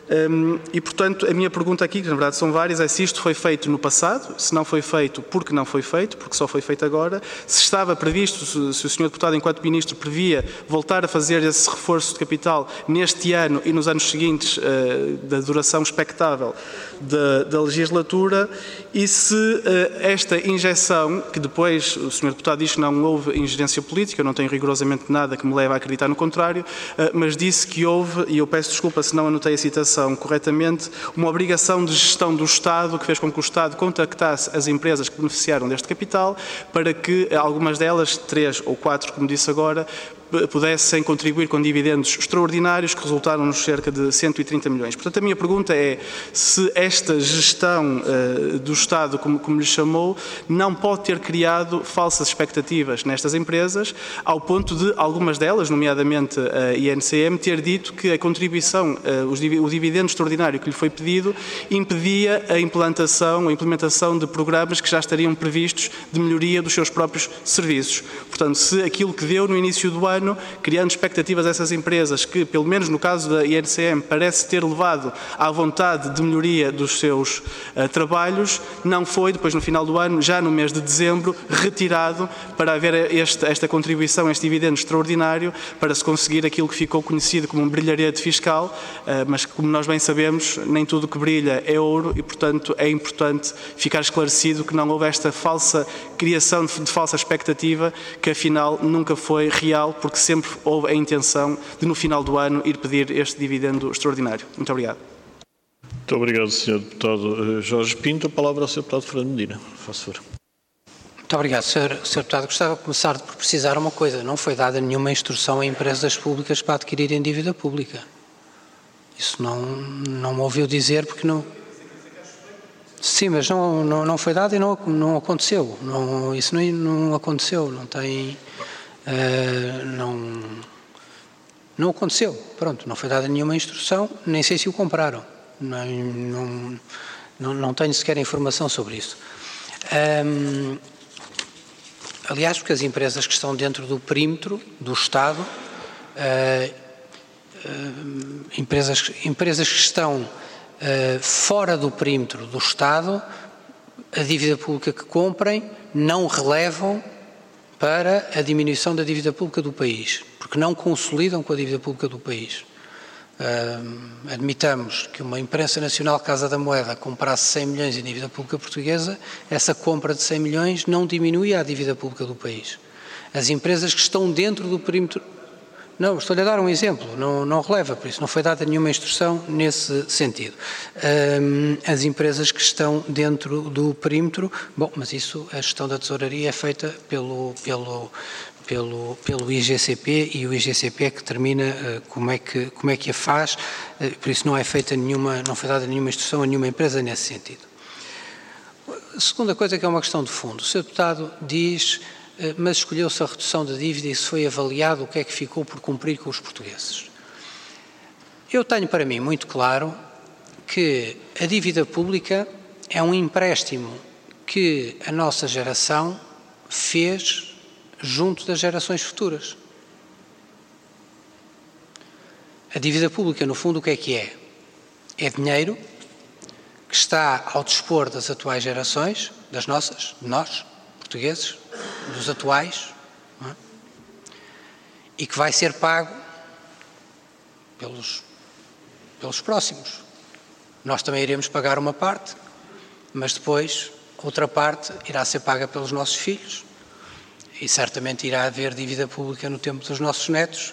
E, portanto, a minha pergunta aqui, que na verdade são várias, é se isto foi feito no passado, se não foi feito, porque não foi feito, porque só foi feito agora, se estava previsto, se o Sr. Deputado, enquanto Ministro, previa voltar a fazer esse reforço de capital neste ano e nos anos seguintes da duração expectável da legislatura e se esta injeção, que depois o Sr. Deputado diz que não houve ingerência política, eu não tenho rigorosamente nada que me leve a acreditar no contrário, mas disse que houve, e eu peço desculpa se não anotei a citação corretamente, uma obrigação de gestão do Estado que fez com que o Estado contactasse as empresas que beneficiaram deste capital para que algumas delas, 3 ou 4, como disse agora, pudessem contribuir com dividendos extraordinários que resultaram nos cerca de 130 milhões. Portanto, a minha pergunta é se esta gestão do Estado, como lhe chamou, não pode ter criado falsas expectativas nestas empresas, ao ponto de algumas delas, nomeadamente a INCM, ter dito que a contribuição, o dividendo extraordinário que lhe foi pedido, impedia a implementação de programas que já estariam previstos de melhoria dos seus próprios serviços. Portanto, se aquilo que deu no início do ano ano, criando expectativas a essas empresas que, pelo menos no caso da IRCM, parece ter levado à vontade de melhoria dos seus trabalhos, não foi, depois no final do ano, já no mês de dezembro, retirado para haver esta contribuição, este dividendo extraordinário, para se conseguir aquilo que ficou conhecido como um brilharete fiscal, mas como nós bem sabemos, nem tudo que brilha é ouro e, portanto, é importante ficar esclarecido que não houve esta falsa criação de falsa expectativa que, afinal, nunca foi real, porque sempre houve a intenção de, no final do ano, ir pedir este dividendo extraordinário. Muito obrigado. Muito obrigado, Sr. Deputado Jorge Pinto. A palavra ao Sr. Deputado Fernando Medina. Faça favor. Muito obrigado, Sr. Deputado. Gostava de começar por precisar uma coisa. Não foi dada nenhuma instrução a empresas públicas para adquirirem dívida pública. Isso não me ouviu dizer porque não... Sim, mas não foi dado e não aconteceu. Isso não aconteceu. Não tem... não aconteceu. Pronto, não foi dada nenhuma instrução, nem sei se o compraram. Não tenho sequer informação sobre isso. Aliás, porque as empresas que estão dentro do perímetro do Estado, empresas que estão fora do perímetro do Estado, a dívida pública que comprem não relevam para a diminuição da dívida pública do país, porque não consolidam com a dívida pública do país. Admitamos que uma imprensa nacional Casa da Moeda comprasse 100 milhões em dívida pública portuguesa, essa compra de 100 milhões não diminui a dívida pública do país. As empresas que estão dentro do perímetro... Não, estou-lhe a dar um exemplo, não releva, por isso não foi dada nenhuma instrução nesse sentido. As empresas que estão dentro do perímetro, bom, mas isso, a gestão da tesouraria é feita pelo IGCP e o IGCP é que determina como é que a faz, por isso não foi dada nenhuma instrução a nenhuma empresa nesse sentido. A segunda coisa que é uma questão de fundo, o Sr. Deputado diz... mas escolheu-se a redução da dívida e se foi avaliado o que é que ficou por cumprir com os portugueses. Eu tenho para mim muito claro que a dívida pública é um empréstimo que a nossa geração fez junto das gerações futuras. A dívida pública, no fundo, o que é? É dinheiro que está ao dispor das atuais gerações, das nossas, de nós, portugueses, dos atuais, não é? E que vai ser pago pelos próximos. Nós também iremos pagar uma parte, mas depois outra parte irá ser paga pelos nossos filhos e certamente irá haver dívida pública no tempo dos nossos netos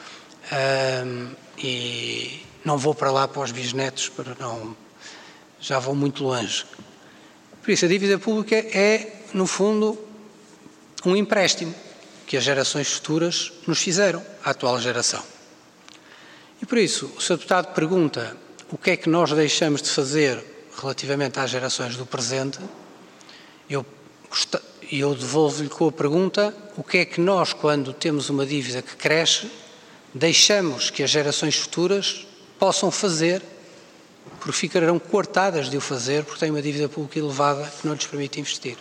e não vou para lá para os bisnetos, já vou muito longe. Por isso a dívida pública é, no fundo, um empréstimo que as gerações futuras nos fizeram, à atual geração. E por isso, o Sr. Deputado pergunta o que é que nós deixamos de fazer relativamente às gerações do presente. Eu devolvo-lhe com a pergunta, o que é que nós, quando temos uma dívida que cresce, deixamos que as gerações futuras possam fazer, porque ficarão coartadas de o fazer, porque têm uma dívida pública elevada que não lhes permite investir.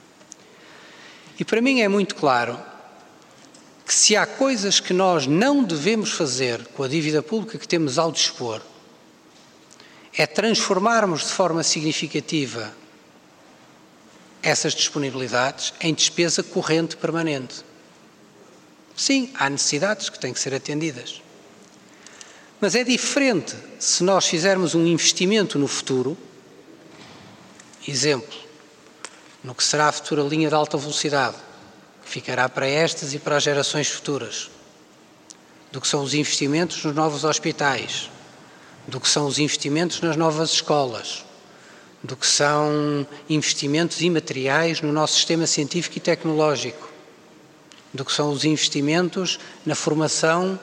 E para mim é muito claro que se há coisas que nós não devemos fazer com a dívida pública que temos ao dispor, é transformarmos de forma significativa essas disponibilidades em despesa corrente permanente. Sim, há necessidades que têm que ser atendidas. Mas é diferente se nós fizermos um investimento no futuro, exemplo, no que será a futura linha de alta velocidade, que ficará para estas e para as gerações futuras, do que são os investimentos nos novos hospitais, do que são os investimentos nas novas escolas, do que são investimentos imateriais no nosso sistema científico e tecnológico, do que são os investimentos na formação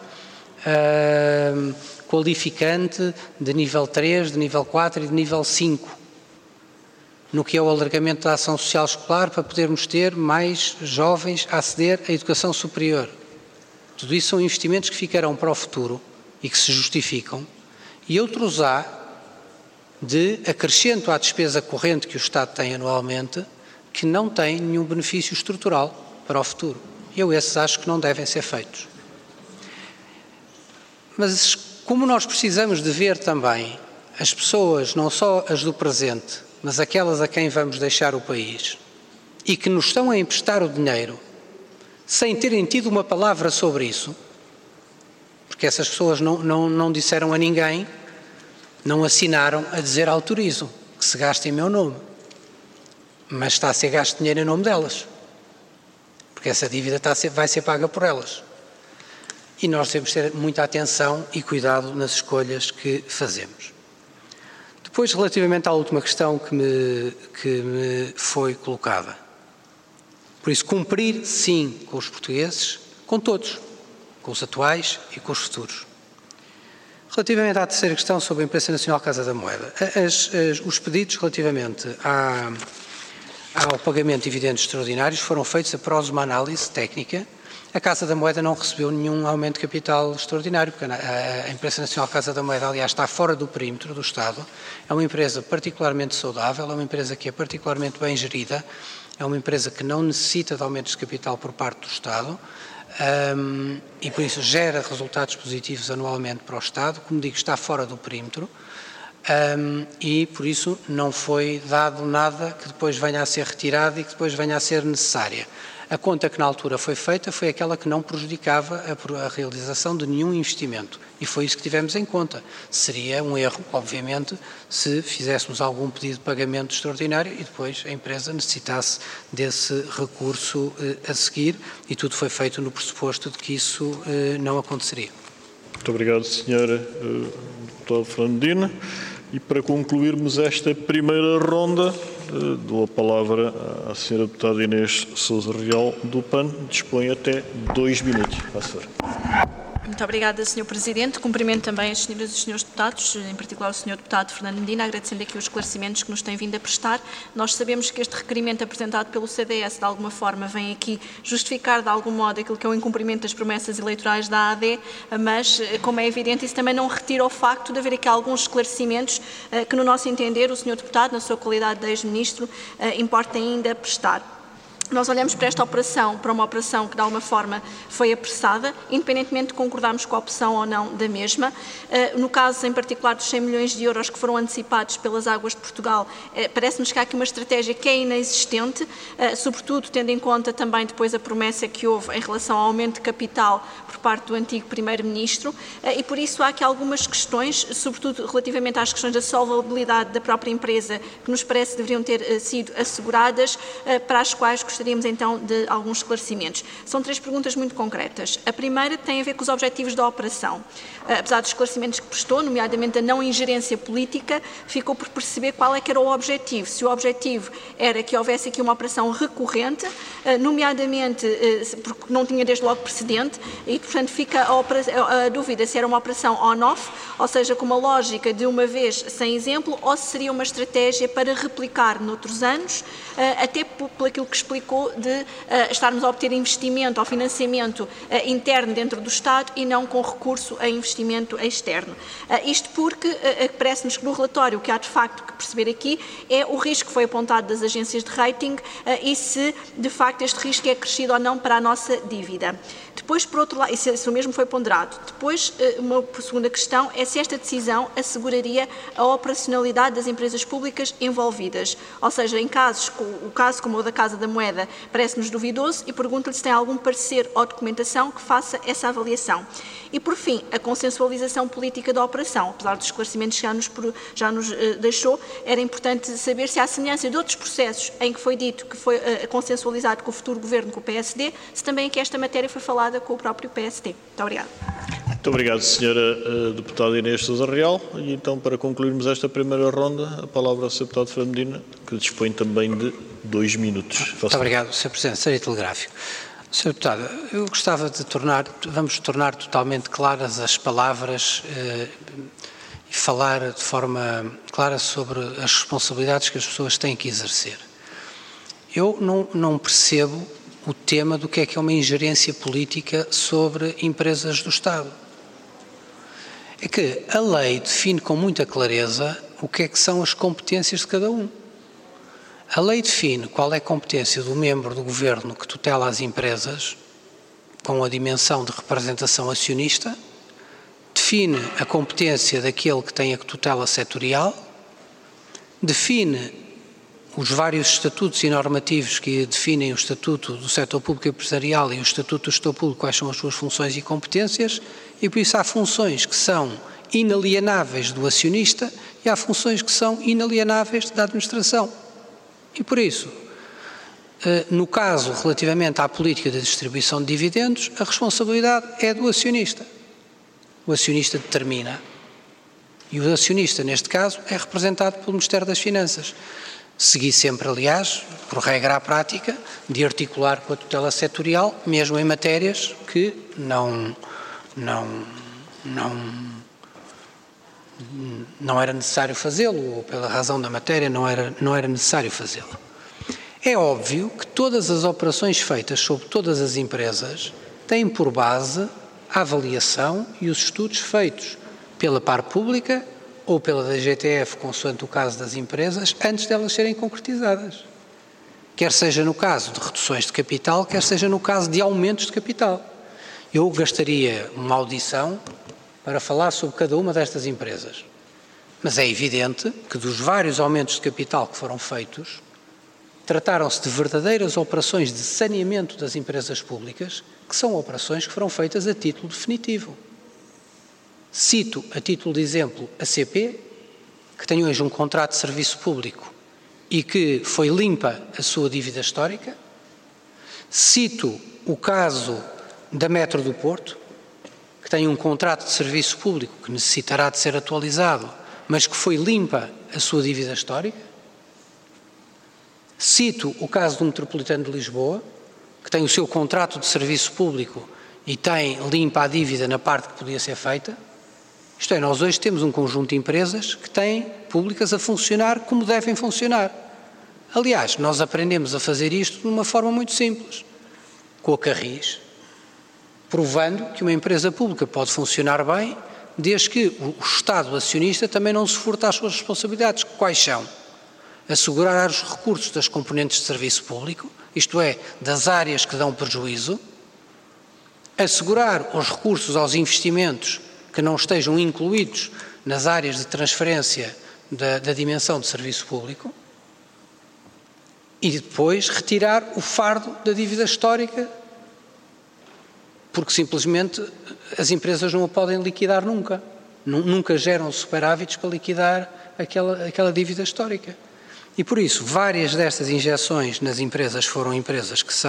qualificante de nível 3, de nível 4 e de nível 5, no que é o alargamento da ação social escolar para podermos ter mais jovens a aceder à educação superior. Tudo isso são investimentos que ficarão para o futuro e que se justificam, e outros há de acrescento à despesa corrente que o Estado tem anualmente, que não tem nenhum benefício estrutural para o futuro. Eu esses acho que não devem ser feitos. Mas como nós precisamos de ver também as pessoas, não só as do presente, mas aquelas a quem vamos deixar o país, e que nos estão a emprestar o dinheiro, sem terem tido uma palavra sobre isso, porque essas pessoas não disseram a ninguém, não assinaram a dizer autorizo que se gaste em meu nome, mas está a ser gasto dinheiro em nome delas, porque essa dívida vai ser paga por elas. E nós temos que ter muita atenção e cuidado nas escolhas que fazemos. Depois, relativamente à última questão que me foi colocada. Por isso, cumprir, sim, com os portugueses, com todos, com os atuais e com os futuros. Relativamente à terceira questão sobre a Imprensa Nacional Casa da Moeda, os pedidos relativamente ao pagamento de dividendos extraordinários foram feitos após uma análise técnica. A Casa da Moeda não recebeu nenhum aumento de capital extraordinário, porque a Imprensa Nacional Casa da Moeda, aliás, está fora do perímetro do Estado. É uma empresa particularmente saudável, é uma empresa que é particularmente bem gerida, é uma empresa que não necessita de aumentos de capital por parte do Estado e, por isso, gera resultados positivos anualmente para o Estado. Como digo, está fora do perímetro e, por isso, não foi dado nada que depois venha a ser retirado e que depois venha a ser necessária. A conta que na altura foi feita foi aquela que não prejudicava a realização de nenhum investimento e foi isso que tivemos em conta. Seria um erro, obviamente, se fizéssemos algum pedido de pagamento extraordinário e depois a empresa necessitasse desse recurso a seguir e tudo foi feito no pressuposto de que isso não aconteceria. Muito obrigado, Sr. Deputado Fernando Medina. E para concluirmos esta primeira ronda, dou a palavra à Sra. Deputada Inês Sousa Real, do PAN. Dispõe até 2 minutos. Muito obrigada, Sr. Presidente. Cumprimento também as senhoras e os senhores deputados, em particular o Sr. Deputado Fernando Medina, agradecendo aqui os esclarecimentos que nos têm vindo a prestar. Nós sabemos que este requerimento apresentado pelo CDS, de alguma forma, vem aqui justificar, de algum modo, aquilo que é o incumprimento das promessas eleitorais da AD, mas, como é evidente, isso também não retira o facto de haver aqui alguns esclarecimentos que, no nosso entender, o Sr. Deputado, na sua qualidade de ex-ministro, importa ainda prestar. Nós olhamos para esta operação, para uma operação que de alguma forma foi apressada, independentemente de concordarmos com a opção ou não da mesma. No caso em particular dos 100 milhões de euros que foram antecipados pelas Águas de Portugal, parece-nos que há aqui uma estratégia que é inexistente, sobretudo tendo em conta também depois a promessa que houve em relação ao aumento de capital por parte do antigo Primeiro-Ministro e por isso há aqui algumas questões, sobretudo relativamente às questões da solvabilidade da própria empresa, que nos parece que deveriam ter sido asseguradas, para as quais gostaríamos então de alguns esclarecimentos. São 3 perguntas muito concretas. A primeira tem a ver com os objetivos da operação. Apesar dos esclarecimentos que prestou, nomeadamente a não ingerência política, ficou por perceber qual é que era o objetivo. Se o objetivo era que houvesse aqui uma operação recorrente, nomeadamente porque não tinha desde logo precedente, e portanto fica a dúvida se era uma operação on-off, ou seja, com uma lógica de uma vez sem exemplo, ou se seria uma estratégia para replicar noutros anos, até por aquilo que explicou de estarmos a obter investimento ou financiamento interno dentro do Estado e não com recurso a investimento externo. Isto porque parece-nos que no relatório o que há de facto que perceber aqui é o risco que foi apontado das agências de rating e se de facto este risco é acrescido ou não para a nossa dívida. Depois, por outro lado, se o mesmo foi ponderado. Depois, uma segunda questão é se esta decisão asseguraria a operacionalidade das empresas públicas envolvidas. Ou seja, em casos, o caso como o da Casa da Moeda parece-nos duvidoso e pergunto-lhe se tem algum parecer ou documentação que faça essa avaliação. E, por fim, a consensualização política da operação. Apesar dos esclarecimentos que já nos deixou, era importante saber se há semelhança de outros processos em que foi dito que foi consensualizado com o futuro governo, com o PSD, se também aqui esta matéria foi falada com o próprio PSD. Muito obrigada. Muito obrigado, Sra. Deputada Inês Sousa Real. E então, para concluirmos esta primeira ronda, a palavra ao Sr. Deputado Fernando Medina, que dispõe também de 2 minutos. Muito obrigado, Sr. Presidente. Seria telegráfico. Sr. Deputado, eu gostava de vamos tornar totalmente claras as palavras e falar de forma clara sobre as responsabilidades que as pessoas têm que exercer. Eu não percebo o tema do que é uma ingerência política sobre empresas do Estado. É que a lei define com muita clareza o que é que são as competências de cada um. A lei define qual é a competência do membro do governo que tutela as empresas com a dimensão de representação acionista, define a competência daquele que tem a tutela setorial, define os vários estatutos e normativos que definem o Estatuto do Setor Público Empresarial e o Estatuto do Gestor Público, quais são as suas funções e competências, e por isso há funções que são inalienáveis do acionista e há funções que são inalienáveis da administração. E por isso, no caso relativamente à política de distribuição de dividendos, a responsabilidade é do acionista. O acionista determina. E o acionista, neste caso, é representado pelo Ministério das Finanças. Segui sempre, aliás, por regra à prática, de articular com a tutela setorial, mesmo em matérias que não era necessário fazê-lo, ou pela razão da matéria não era necessário fazê-lo. É óbvio que todas as operações feitas sobre todas as empresas têm por base a avaliação e os estudos feitos pela par pública ou pela DGTF, consoante o caso das empresas, antes delas serem concretizadas. Quer seja no caso de reduções de capital, quer seja no caso de aumentos de capital. Eu gastaria uma audição para falar sobre cada uma destas empresas. Mas é evidente que dos vários aumentos de capital que foram feitos, trataram-se de verdadeiras operações de saneamento das empresas públicas, que são operações que foram feitas a título definitivo. Cito, a título de exemplo, a CP, que tem hoje um contrato de serviço público e que foi limpa a sua dívida histórica. Cito o caso da Metro do Porto, que tem um contrato de serviço público que necessitará de ser atualizado, mas que foi limpa a sua dívida histórica. Cito o caso do Metropolitano de Lisboa, que tem o seu contrato de serviço público e tem limpa a dívida na parte que podia ser feita. Isto é, nós hoje temos um conjunto de empresas que têm públicas a funcionar como devem funcionar. Aliás, nós aprendemos a fazer isto de uma forma muito simples, com a Carris, provando que uma empresa pública pode funcionar bem, desde que o Estado acionista também não se furta às suas responsabilidades. Quais são? Assegurar os recursos das componentes de serviço público, isto é, das áreas que dão prejuízo, assegurar os recursos aos investimentos que não estejam incluídos nas áreas de transferência da dimensão de serviço público e depois retirar o fardo da dívida histórica, porque simplesmente as empresas não a podem liquidar nunca. Nunca geram superávites para liquidar aquela dívida histórica. E por isso, várias destas injeções nas empresas foram empresas que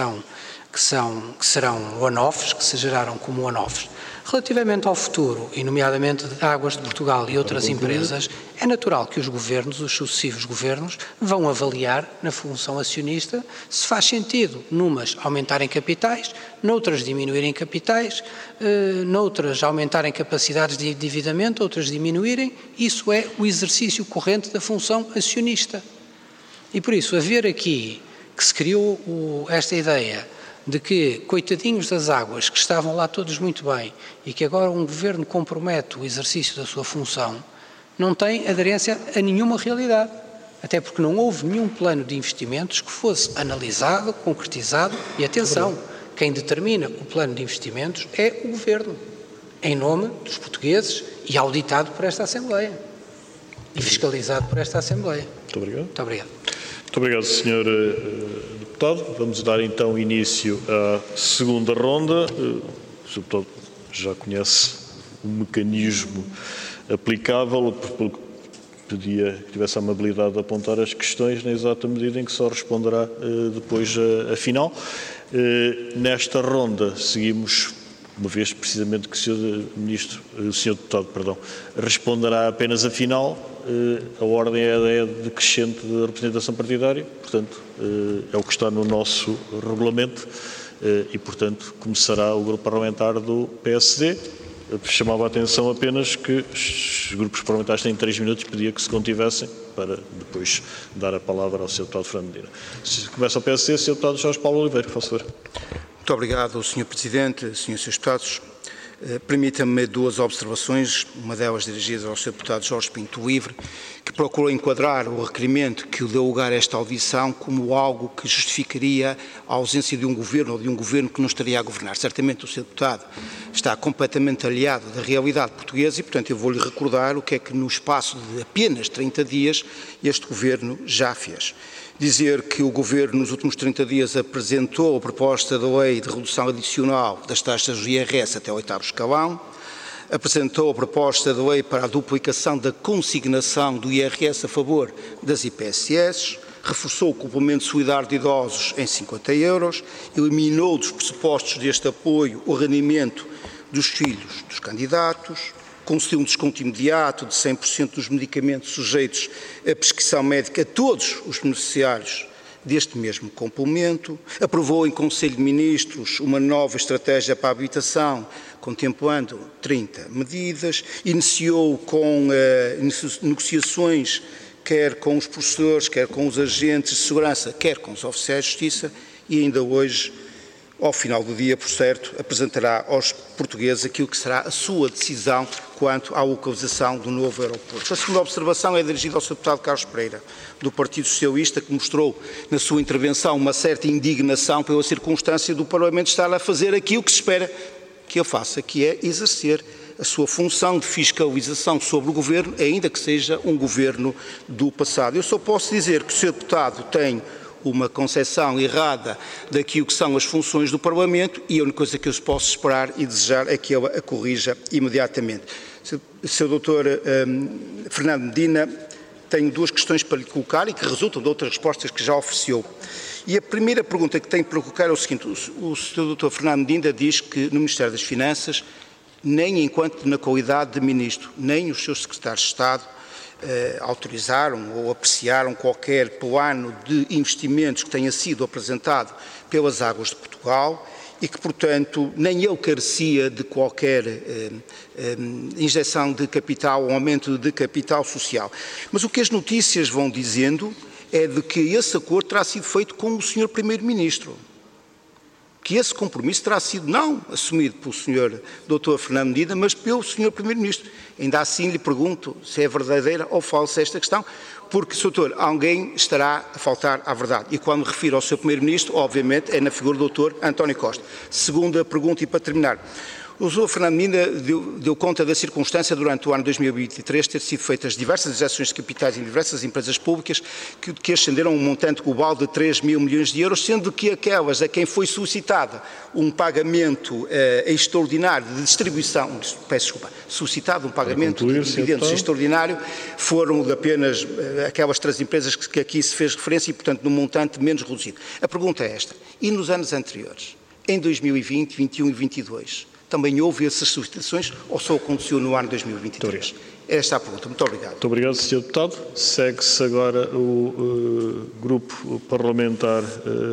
serão one-offs, que se geraram como one-offs. Relativamente ao futuro, e nomeadamente de Águas de Portugal e outras empresas, é natural que os governos, os sucessivos governos, vão avaliar na função acionista se faz sentido, numas aumentarem capitais, noutras diminuírem capitais, noutras aumentarem capacidades de endividamento, outras diminuírem. Isso é o exercício corrente da função acionista. E por isso, haver aqui que se criou esta ideia de que, coitadinhos das águas, que estavam lá todos muito bem e que agora um governo compromete o exercício da sua função, não tem aderência a nenhuma realidade. Até porque não houve nenhum plano de investimentos que fosse analisado, concretizado e, atenção, quem determina o plano de investimentos é o governo, em nome dos portugueses e auditado por esta Assembleia e fiscalizado por esta Assembleia. Muito obrigado. Muito obrigado. Muito obrigado, Sr. Deputado. Vamos dar então início à segunda ronda. O Sr. Deputado já conhece o mecanismo aplicável, pelo que pedia que tivesse a amabilidade de apontar as questões na exata medida em que só responderá depois a final. Nesta ronda seguimos, uma vez precisamente que o Sr. Deputado, responderá apenas a final. A ordem é a ideia decrescente de representação partidária, portanto, é o que está no nosso regulamento e, portanto, começará o grupo parlamentar do PSD. Chamava a atenção apenas que os grupos parlamentares têm 3 minutos, pedia que se contivessem para depois dar a palavra ao Sr. Deputado Fernando Medina. Começa o PSD, Sr. Deputado Jorge Paulo Oliveira, por favor. Muito obrigado, Sr. Presidente, Srs. Deputados. Permita-me duas observações, uma delas dirigida ao Sr. Deputado Jorge Pinto Livre, que procurou enquadrar o requerimento que deu lugar a esta audição como algo que justificaria a ausência de um governo ou de um governo que não estaria a governar. Certamente o Sr. Deputado está completamente aliado da realidade portuguesa e, portanto, eu vou-lhe recordar o que é que no espaço de apenas 30 dias este governo já fez. Dizer que o Governo, nos últimos 30 dias, apresentou a proposta da lei de redução adicional das taxas do IRS até o 8º escalão, apresentou a proposta de lei para a duplicação da consignação do IRS a favor das IPSS, reforçou o complemento solidário de idosos em 50 €, eliminou dos pressupostos deste apoio o rendimento dos filhos dos candidatos, concedeu um desconto imediato de 100% dos medicamentos sujeitos à prescrição médica a todos os beneficiários deste mesmo complemento, aprovou em Conselho de Ministros uma nova estratégia para a habitação, contemplando 30 medidas, iniciou com negociações quer com os professores, quer com os agentes de segurança, quer com os oficiais de justiça e ainda hoje, ao final do dia, por certo, apresentará aos portugueses aquilo que será a sua decisão quanto à localização do novo aeroporto. A segunda observação é dirigida ao Sr. Deputado Carlos Pereira, do Partido Socialista, que mostrou na sua intervenção uma certa indignação pela circunstância do Parlamento estar a fazer aquilo que se espera que ele faça, que é exercer a sua função de fiscalização sobre o Governo, ainda que seja um Governo do passado. Eu só posso dizer que o Sr. Deputado tem uma concepção errada daquilo que são as funções do Parlamento e a única coisa que eu posso esperar e desejar é que ele a corrija imediatamente. Sr. Dr. Fernando Medina, tenho duas questões para lhe colocar e que resultam de outras respostas que já ofereceu. E a primeira pergunta que tenho para colocar é o seguinte: o Sr. Dr. Fernando Medina diz que no Ministério das Finanças, nem enquanto na qualidade de Ministro, nem os seus secretários de Estado autorizaram ou apreciaram qualquer plano de investimentos que tenha sido apresentado pelas Águas de Portugal e que, portanto, nem ele carecia de qualquer injeção de capital ou aumento de capital social. Mas o que as notícias vão dizendo é de que esse acordo terá sido feito com o Sr. Primeiro-Ministro, que esse compromisso terá sido não assumido pelo Sr. Dr. Fernando Medina, mas pelo Sr. Primeiro-Ministro. Ainda assim lhe pergunto se é verdadeira ou falsa esta questão, porque, Sr. Doutor, alguém estará a faltar à verdade. E quando me refiro ao Sr. Primeiro-Ministro, obviamente, é na figura do Dr. António Costa. Segunda pergunta, e para terminar. O Sr. Fernando Medina deu conta da circunstância durante o ano 2023 ter sido feitas diversas injeções de capitais em diversas empresas públicas que ascenderam a um montante global de 3 mil milhões de euros, sendo que aquelas a quem foi solicitada um pagamento extraordinário de distribuição, peço desculpa, solicitado um pagamento de dividendos extraordinário, foram de apenas aquelas 3 empresas que aqui se fez referência e, portanto, num montante menos reduzido. A pergunta é esta: e nos anos anteriores, em 2020, 2021 e 2022, também houve essas solicitações ou só aconteceu no ano 2023? Esta é a pergunta. Muito obrigado. Muito obrigado, Sr. Deputado. Segue-se agora o Grupo Parlamentar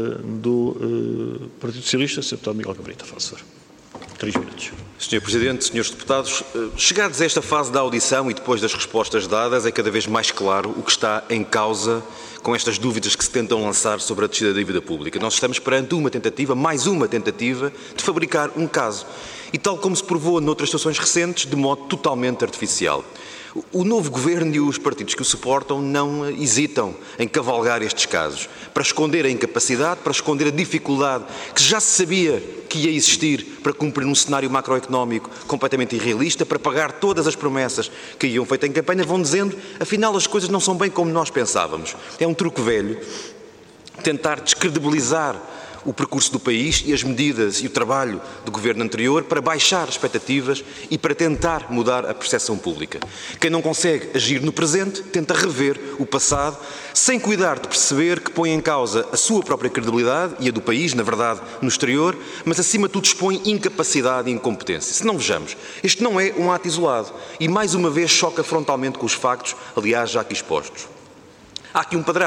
do Partido Socialista. Sr. Deputado Miguel Cabrita, faz favor. 3 minutos. Sr. Presidente, Srs. Deputados, chegados a esta fase da audição e depois das respostas dadas, é cada vez mais claro o que está em causa com estas dúvidas que se tentam lançar sobre a descida da dívida pública. Nós estamos perante uma tentativa, mais uma tentativa, de fabricar um caso. E tal como se provou noutras situações recentes, de modo totalmente artificial. O novo Governo e os partidos que o suportam não hesitam em cavalgar estes casos, para esconder a incapacidade, para esconder a dificuldade que já se sabia que ia existir para cumprir um cenário macroeconómico completamente irrealista, para pagar todas as promessas que iam feitas em campanha, vão dizendo, afinal as coisas não são bem como nós pensávamos. É um truque velho tentar descredibilizar o percurso do país e as medidas e o trabalho do Governo anterior para baixar expectativas e para tentar mudar a percepção pública. Quem não consegue agir no presente tenta rever o passado sem cuidar de perceber que põe em causa a sua própria credibilidade e a do país, na verdade, no exterior, mas acima de tudo expõe incapacidade e incompetência. Se não vejamos, este não é um ato isolado e mais uma vez choca frontalmente com os factos, aliás, já aqui expostos. Há aqui um padrão.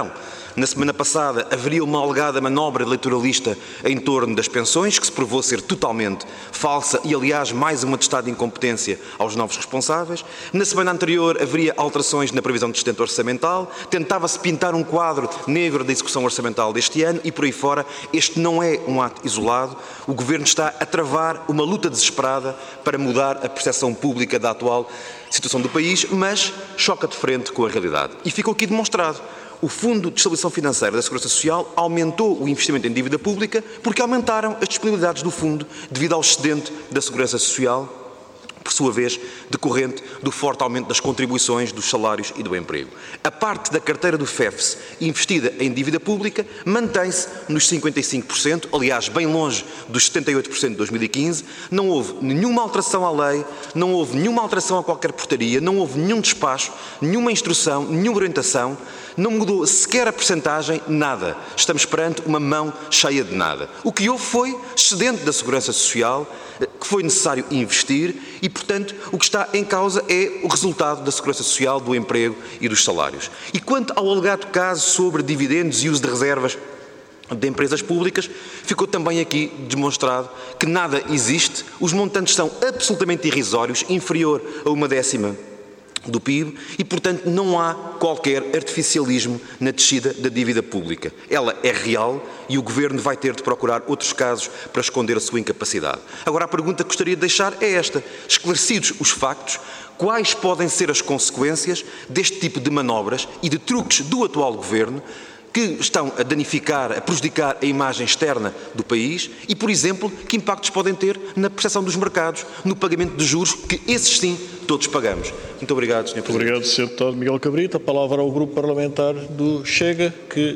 Na semana passada haveria uma alegada manobra eleitoralista em torno das pensões, que se provou ser totalmente falsa e, aliás, mais um atestado de incompetência aos novos responsáveis. Na semana anterior haveria alterações na previsão de sustento orçamental, tentava-se pintar um quadro negro da execução orçamental deste ano e por aí fora. Este não é um ato isolado. O Governo está a travar uma luta desesperada para mudar a percepção pública da atual situação do país, mas choca de frente com a realidade. E ficou aqui demonstrado. O Fundo de Estabilização Financeira da Segurança Social aumentou o investimento em dívida pública porque aumentaram as disponibilidades do fundo devido ao excedente da Segurança Social, por sua vez, decorrente do forte aumento das contribuições, dos salários e do emprego. A parte da carteira do FEFS investida em dívida pública mantém-se nos 55%, aliás, bem longe dos 78% de 2015. Não houve nenhuma alteração à lei, não houve nenhuma alteração a qualquer portaria, não houve nenhum despacho, nenhuma instrução, nenhuma orientação, não mudou sequer a percentagem, nada. Estamos perante uma mão cheia de nada. O que houve foi excedente da Segurança Social, que foi necessário investir e, portanto, o que está em causa é o resultado da Segurança Social, do emprego e dos salários. E quanto ao alegado caso sobre dividendos e uso de reservas de empresas públicas, ficou também aqui demonstrado que nada existe, os montantes são absolutamente irrisórios, inferior a 1/10 do PIB e, portanto, não há qualquer artificialismo na descida da dívida pública. Ela é real e o Governo vai ter de procurar outros casos para esconder a sua incapacidade. Agora, a pergunta que gostaria de deixar é esta. Esclarecidos os factos, quais podem ser as consequências deste tipo de manobras e de truques do atual Governo que estão a danificar, a prejudicar a imagem externa do país e, por exemplo, que impactos podem ter na percepção dos mercados, no pagamento de juros, que esses sim todos pagamos. Muito obrigado, Sr. Presidente. Obrigado, Sr. Deputado Miguel Cabrita. A palavra ao Grupo Parlamentar do Chega, que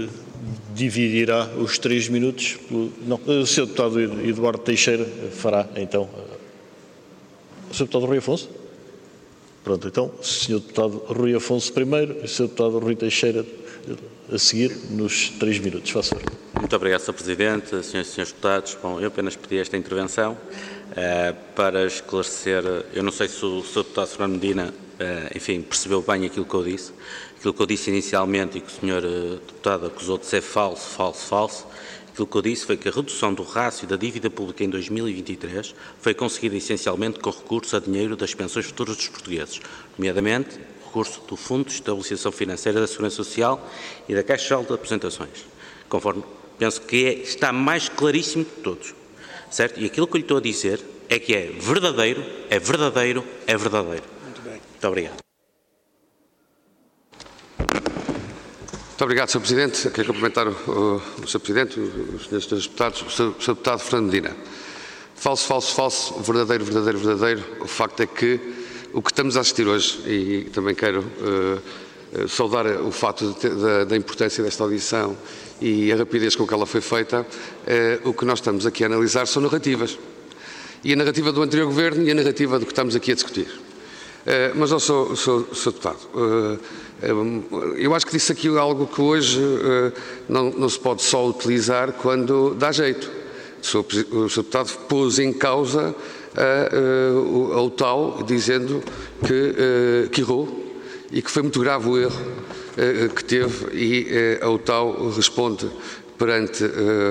dividirá os 3 minutos. O Sr. Deputado Eduardo Teixeira fará, então. O Sr. Deputado Rui Afonso? Pronto, então, o Sr. Deputado Rui Afonso primeiro e o Sr. Deputado Rui Teixeira a seguir nos 3 minutos. Faça favor. Muito obrigado, Sr. Presidente, Senhoras e Senhores Deputados. Bom, eu apenas pedi esta intervenção para esclarecer, eu não sei se o Sr. Deputado Fernando Medina, enfim, percebeu bem aquilo que eu disse. Aquilo que eu disse inicialmente e que o Sr. Deputado acusou de ser falso, aquilo que eu disse foi que a redução do rácio da dívida pública em 2023 foi conseguida essencialmente com recurso a dinheiro das pensões futuras dos portugueses, nomeadamente recurso do Fundo de Estabilização Financeira da Segurança Social e da Caixa Geral de Apresentações, conforme penso que está mais claríssimo de todos, certo? E aquilo que eu lhe estou a dizer é que é verdadeiro, é verdadeiro, é verdadeiro. Muito bem. Muito obrigado. Muito obrigado, Sr. Presidente. Quero cumprimentar o Sr. Presidente, os senhores deputados, o Sr. Deputado Fernando Medina. Falso, verdadeiro. O facto é que o que estamos a assistir hoje, e também quero saudar o fato da importância desta audição e a rapidez com que ela foi feita, o que nós estamos aqui a analisar são narrativas. E a narrativa do anterior Governo e a narrativa do que estamos aqui a discutir. Mas, Sr. Deputado, eu acho que disse aqui algo que hoje não se pode só utilizar quando dá jeito. O Sr. Deputado pôs em causa a UTAU, dizendo que errou e que foi muito grave o erro que teve, e a UTAU responde perante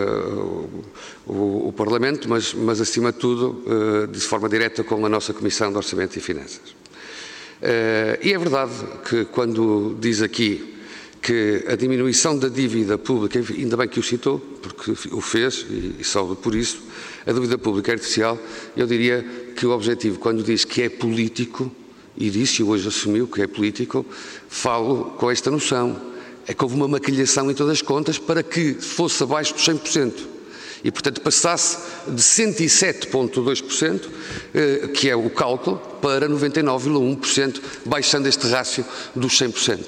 o Parlamento, mas acima de tudo de forma direta com a nossa Comissão de Orçamento e Finanças. E é verdade que quando diz aqui que a diminuição da dívida pública, ainda bem que o citou, porque o fez e salvo por isso, a dívida pública é artificial, eu diria que o objetivo, quando diz que é político, e disse e hoje assumiu que é político, falo com esta noção, é que houve uma maquilhação em todas as contas para que fosse abaixo dos 100%. E, portanto, passasse de 107,2%, que é o cálculo, para 99,1%, baixando este rácio dos 100%.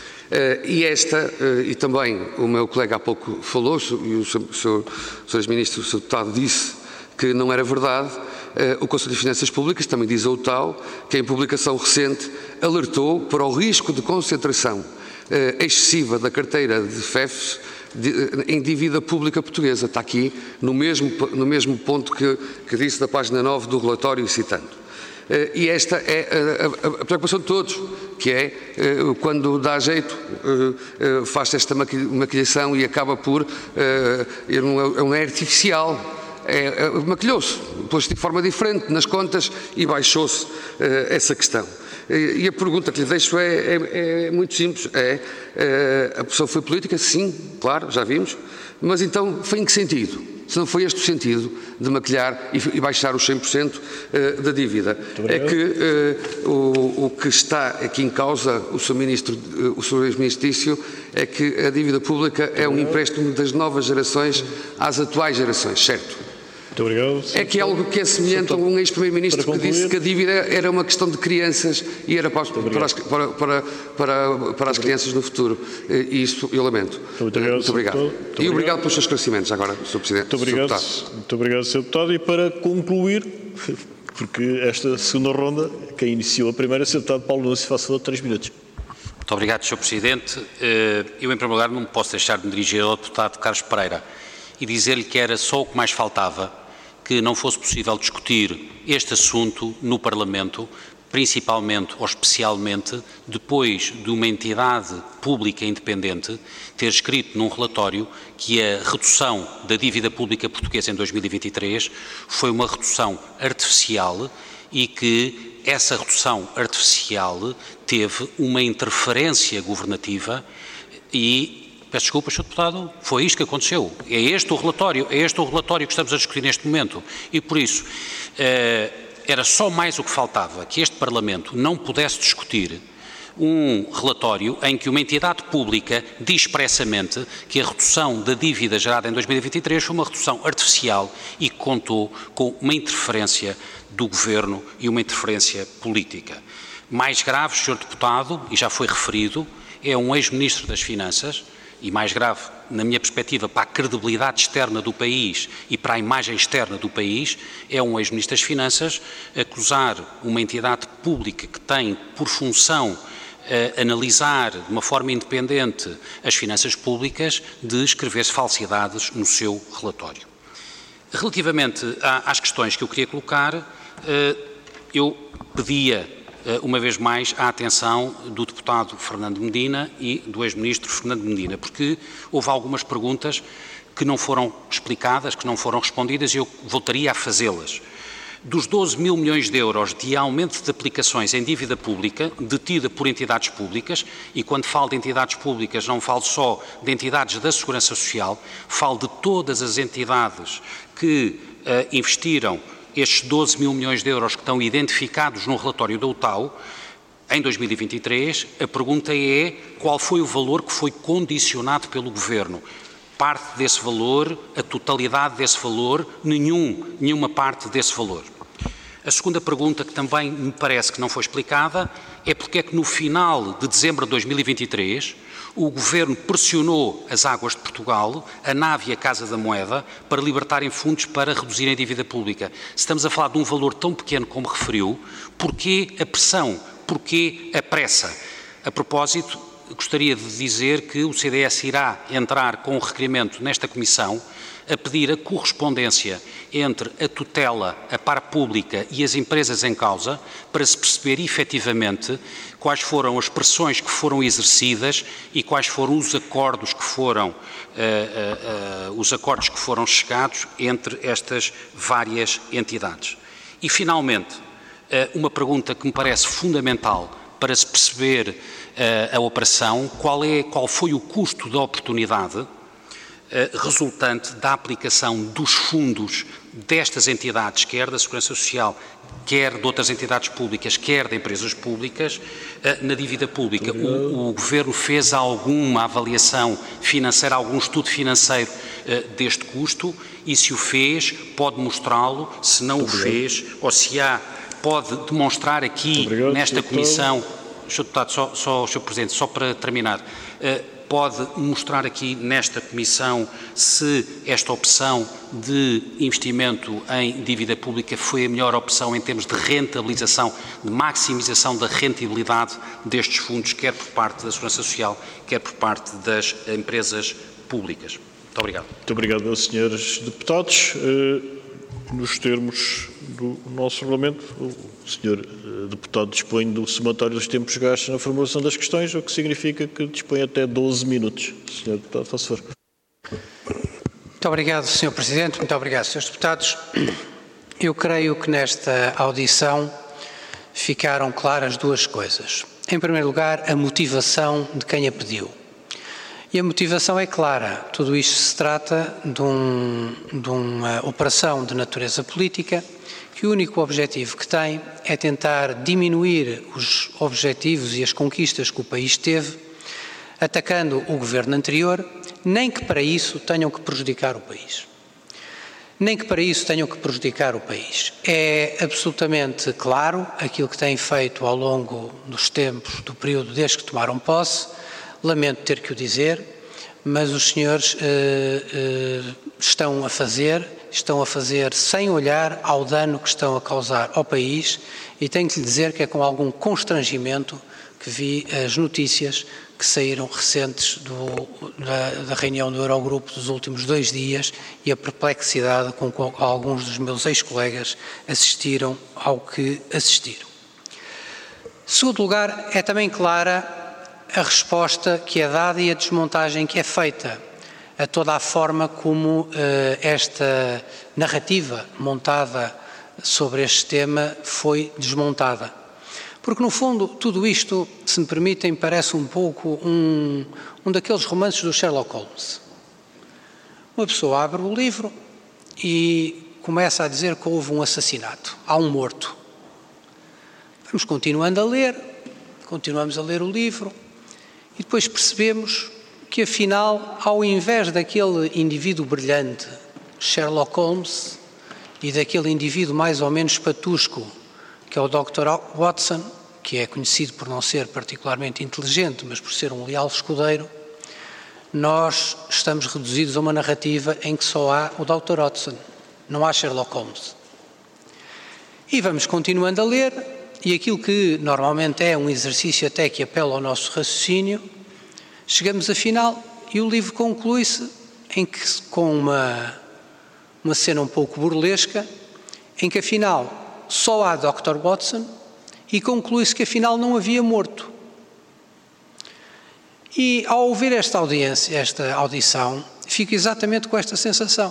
E também o meu colega há pouco falou, e o Sr. Ministro, o Sr. Deputado disse que não era verdade, o Conselho de Finanças Públicas, também diz a UTAU, que em publicação recente alertou para o risco de concentração excessiva da carteira de FEFs em dívida pública portuguesa. Está aqui no mesmo ponto que disse da página 9 do relatório, citando. E esta é a preocupação de todos, que é, quando dá jeito, faz esta maquilhação e acaba por, não é artificial, maquilhou-se, pôs-se de forma diferente nas contas e baixou-se essa questão. E a pergunta que lhe deixo é muito simples, a opção foi política? Sim, claro, já vimos, mas então foi em que sentido? Se não foi este o sentido de maquilhar e baixar os 100% da dívida. É que o que está aqui em causa, o Sr. Ex-Ministro disse, é que a dívida pública é um empréstimo das novas gerações às atuais gerações, certo? Muito obrigado. É que é algo que é semelhante a um ex-primeiro-ministro que disse que a dívida era uma questão de crianças e era para as crianças no futuro. E isso eu lamento. Muito obrigado. E obrigado pelos seus esclarecimentos agora, Sr. Presidente. Muito obrigado, Sr. Deputado. E para concluir, porque esta segunda ronda, quem iniciou a primeira, Sr. Deputado Paulo Nunes, faça favor de 3 minutos. Muito obrigado, Sr. Presidente. Eu, em primeiro lugar, não posso deixar de me dirigir ao deputado Carlos Pereira e dizer-lhe que era só o que mais faltava que não fosse possível discutir este assunto no Parlamento, principalmente ou especialmente depois de uma entidade pública independente ter escrito num relatório que a redução da dívida pública portuguesa em 2023 foi uma redução artificial e que essa redução artificial teve uma interferência governativa e, peço desculpa, Sr. Deputado, foi isto que aconteceu. É este o relatório que estamos a discutir neste momento e, por isso, era só mais o que faltava que este Parlamento não pudesse discutir um relatório em que uma entidade pública diz expressamente que a redução da dívida gerada em 2023 foi uma redução artificial e que contou com uma interferência do Governo e uma interferência política. Mais grave, Sr. Deputado, e já foi referido, é um ex-Ministro das Finanças, e mais grave, na minha perspectiva, para a credibilidade externa do país e para a imagem externa do país, é um ex-Ministro das Finanças acusar uma entidade pública que tem por função analisar de uma forma independente as finanças públicas de escrever falsidades no seu relatório. Relativamente às questões que eu queria colocar, eu pedia uma vez mais, a atenção do deputado Fernando Medina e do ex-ministro Fernando Medina, porque houve algumas perguntas que não foram explicadas, que não foram respondidas e eu voltaria a fazê-las. Dos 12 mil milhões de euros de aumento de aplicações em dívida pública detida por entidades públicas, e quando falo de entidades públicas não falo só de entidades da Segurança Social, falo de todas as entidades que investiram estes 12 mil milhões de euros que estão identificados no relatório da UTAU, em 2023, a pergunta é qual foi o valor que foi condicionado pelo Governo. Parte desse valor, a totalidade desse valor, nenhuma parte desse valor. A segunda pergunta, que também me parece que não foi explicada, é porque é que no final de dezembro de 2023 o Governo pressionou as Águas de Portugal, a NAV e a Casa da Moeda, para libertarem fundos para reduzirem a dívida pública. Se estamos a falar de um valor tão pequeno como referiu, porquê a pressão? Porquê a pressa? A propósito, gostaria de dizer que o CDS irá entrar com um requerimento nesta Comissão a pedir a correspondência entre a tutela, a par pública e as empresas em causa para se perceber efetivamente quais foram as pressões que foram exercidas e quais foram os acordos que foram chegados entre estas várias entidades. E, finalmente, uma pergunta que me parece fundamental para se perceber a operação, qual foi o custo da oportunidade resultante da aplicação dos fundos destas entidades, quer da Segurança Social, quer de outras entidades públicas, quer de empresas públicas, na dívida pública. O Governo fez alguma avaliação financeira, algum estudo financeiro deste custo e, se o fez, pode mostrá-lo, se não o fez, ou se pode demonstrar aqui nesta Comissão, Sr. Deputado, Sr. Presidente, só para terminar, pode mostrar aqui nesta Comissão se esta opção de investimento em dívida pública foi a melhor opção em termos de rentabilização, de maximização da rentabilidade destes fundos, quer por parte da Segurança Social, quer por parte das empresas públicas. Muito obrigado. Muito obrigado, senhores deputados. Nos termos do nosso Regulamento, o Sr. Deputado dispõe do somatório dos tempos gastos na formulação das questões, o que significa que dispõe até 12 minutos. Sr. Deputado, faça favor. Muito obrigado, Sr. Presidente. Muito obrigado, Srs. Deputados. Eu creio que nesta audição ficaram claras duas coisas. Em primeiro lugar, a motivação de quem a pediu. E a motivação é clara. Tudo isto se trata de uma operação de natureza política que o único objetivo que tem é tentar diminuir os objetivos e as conquistas que o país teve, atacando o governo anterior, nem que para isso tenham que prejudicar o país. Nem que para isso tenham que prejudicar o país. É absolutamente claro aquilo que têm feito ao longo dos tempos, do período desde que tomaram posse. Lamento ter que o dizer, mas os senhores estão a fazer sem olhar ao dano que estão a causar ao país, e tenho que lhe dizer que é com algum constrangimento que vi as notícias que saíram recentes da reunião do Eurogrupo dos últimos 2 dias e a perplexidade com que alguns dos meus ex-colegas assistiram ao que assistiram. Em segundo lugar, é também clara a resposta que é dada e a desmontagem que é feita a toda a forma como esta narrativa montada sobre este tema foi desmontada. Porque, no fundo, tudo isto, se me permitem, parece um pouco um daqueles romances do Sherlock Holmes. Uma pessoa abre o livro e começa a dizer que houve um assassinato, há um morto. Vamos continuando a ler, continuamos a ler o livro e depois percebemos que, afinal, ao invés daquele indivíduo brilhante, Sherlock Holmes, e daquele indivíduo mais ou menos patusco, que é o Dr. Watson, que é conhecido por não ser particularmente inteligente, mas por ser um leal escudeiro, nós estamos reduzidos a uma narrativa em que só há o Dr. Watson, não há Sherlock Holmes. E vamos continuando a ler, e aquilo que normalmente é um exercício até que apela ao nosso raciocínio, chegamos afinal e o livro conclui-se com uma cena um pouco burlesca, em que afinal só há Dr. Watson e conclui-se que afinal não havia morto. E ao ouvir esta audição, fico exatamente com esta sensação.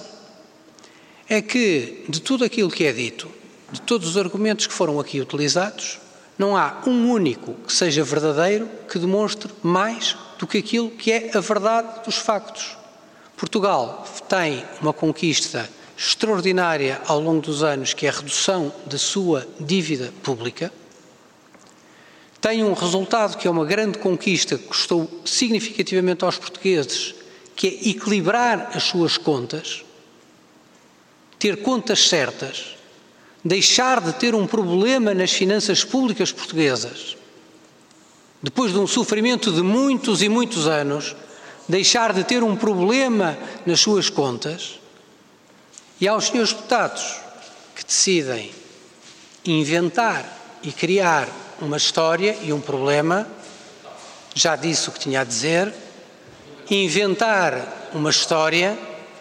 É que de tudo aquilo que é dito, de todos os argumentos que foram aqui utilizados, não há um único que seja verdadeiro que demonstre mais do que aquilo que é a verdade dos factos. Portugal tem uma conquista extraordinária ao longo dos anos, que é a redução da sua dívida pública. Tem um resultado que é uma grande conquista, que custou significativamente aos portugueses, que é equilibrar as suas contas, ter contas certas, deixar de ter um problema nas finanças públicas portuguesas, depois de um sofrimento de muitos e muitos anos, deixar de ter um problema nas suas contas. E aos senhores deputados que decidem inventar e criar uma história e um problema, já disse o que tinha a dizer, inventar uma história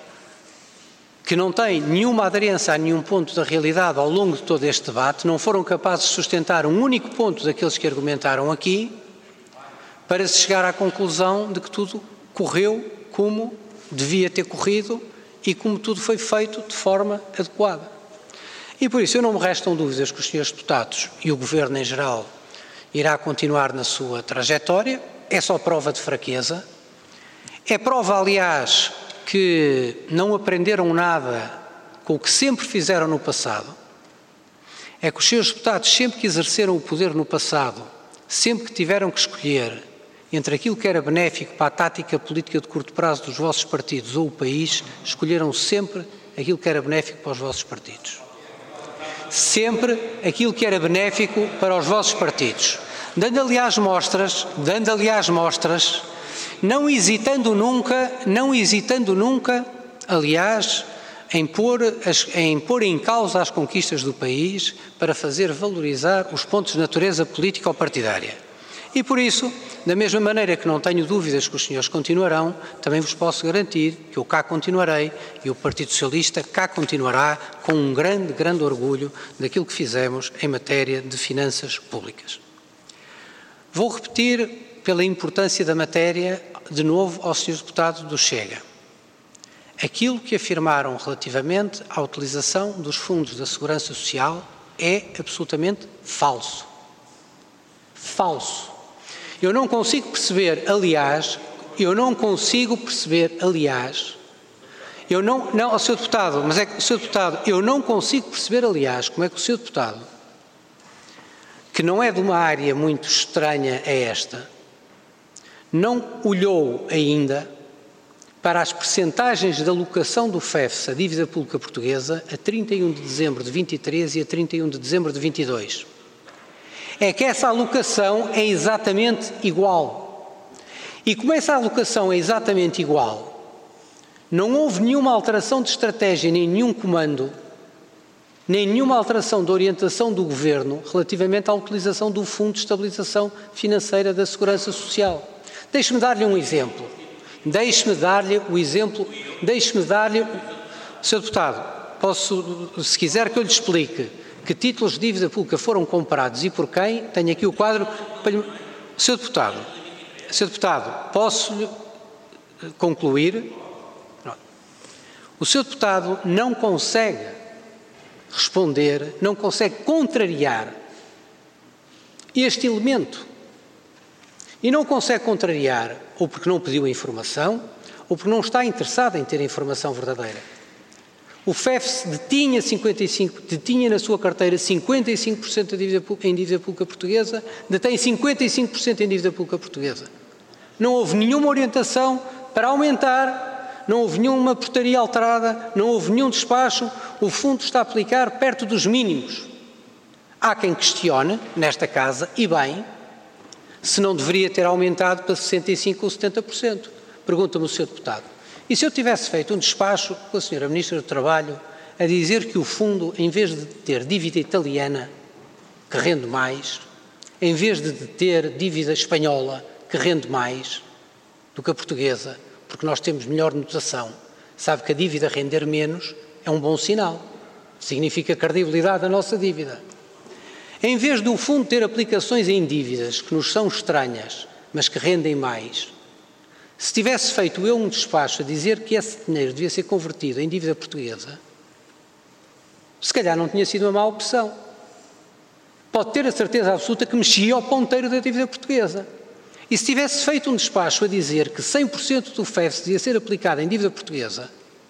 que não tem nenhuma aderência a nenhum ponto da realidade ao longo de todo este debate, não foram capazes de sustentar um único ponto daqueles que argumentaram aqui, para se chegar à conclusão de que tudo correu como devia ter corrido e como tudo foi feito de forma adequada. E por isso eu não me restam dúvidas que os senhores deputados e o Governo em geral irá continuar na sua trajetória. É só prova de fraqueza. É prova, aliás, que não aprenderam nada com o que sempre fizeram no passado. É que os senhores deputados, sempre que exerceram o poder no passado, sempre que tiveram que escolher entre aquilo que era benéfico para a tática política de curto prazo dos vossos partidos ou o país, escolheram sempre aquilo que era benéfico para os vossos partidos. Sempre aquilo que era benéfico para os vossos partidos. Dando aliás mostras, não hesitando nunca, aliás, em pôr em causa as conquistas do país para fazer valorizar os pontos de natureza política ou partidária. E por isso, da mesma maneira que não tenho dúvidas que os senhores continuarão, também vos posso garantir que eu cá continuarei e o Partido Socialista cá continuará com um grande orgulho daquilo que fizemos em matéria de finanças públicas. Vou repetir, pela importância da matéria, de novo ao Sr. Deputado do Chega. Aquilo que afirmaram relativamente à utilização dos fundos da Segurança Social é absolutamente falso. Falso. Eu não consigo perceber, aliás, Sr. Deputado, mas é que, Sr. Deputado, eu não consigo perceber, aliás, como é que o Sr. Deputado, que não é de uma área muito estranha a esta, não olhou ainda para as percentagens de alocação do FEFS à dívida pública portuguesa a 31 de dezembro de 23 e a 31 de dezembro de 22. É que essa alocação é exatamente igual. E como essa alocação é exatamente igual, não houve nenhuma alteração de estratégia, nem nenhum comando, nem nenhuma alteração de orientação do Governo relativamente à utilização do Fundo de Estabilização Financeira da Segurança Social. Deixe-me dar-lhe um exemplo. Sr. Deputado, posso, se quiser que eu lhe explique que títulos de dívida pública foram comprados e por quem, tenho aqui o quadro. Sr. Deputado, posso concluir? O Sr. Deputado não consegue responder, não consegue contrariar este elemento. E não consegue contrariar ou porque não pediu a informação ou porque não está interessado em ter a informação verdadeira. O FEFS detinha na sua carteira 55% em dívida pública portuguesa, detém 55% em dívida pública portuguesa. Não houve nenhuma orientação para aumentar, não houve nenhuma portaria alterada, não houve nenhum despacho, o fundo está a aplicar perto dos mínimos. Há quem questione, nesta casa, e bem, se não deveria ter aumentado para 65% ou 70%. Pergunta-me o Sr. Deputado. E se eu tivesse feito um despacho com a Sra. Ministra do Trabalho a dizer que o fundo, em vez de ter dívida italiana, que rende mais, em vez de ter dívida espanhola, que rende mais do que a portuguesa, porque nós temos melhor notação, sabe que a dívida render menos é um bom sinal. Significa credibilidade da nossa dívida. Em vez do fundo ter aplicações em dívidas que nos são estranhas, mas que rendem mais, se tivesse feito eu um despacho a dizer que esse dinheiro devia ser convertido em dívida portuguesa, se calhar não tinha sido uma má opção. Pode ter a certeza absoluta que mexia ao ponteiro da dívida portuguesa. E se tivesse feito um despacho a dizer que 100% do FEFS devia ser aplicado em dívida portuguesa,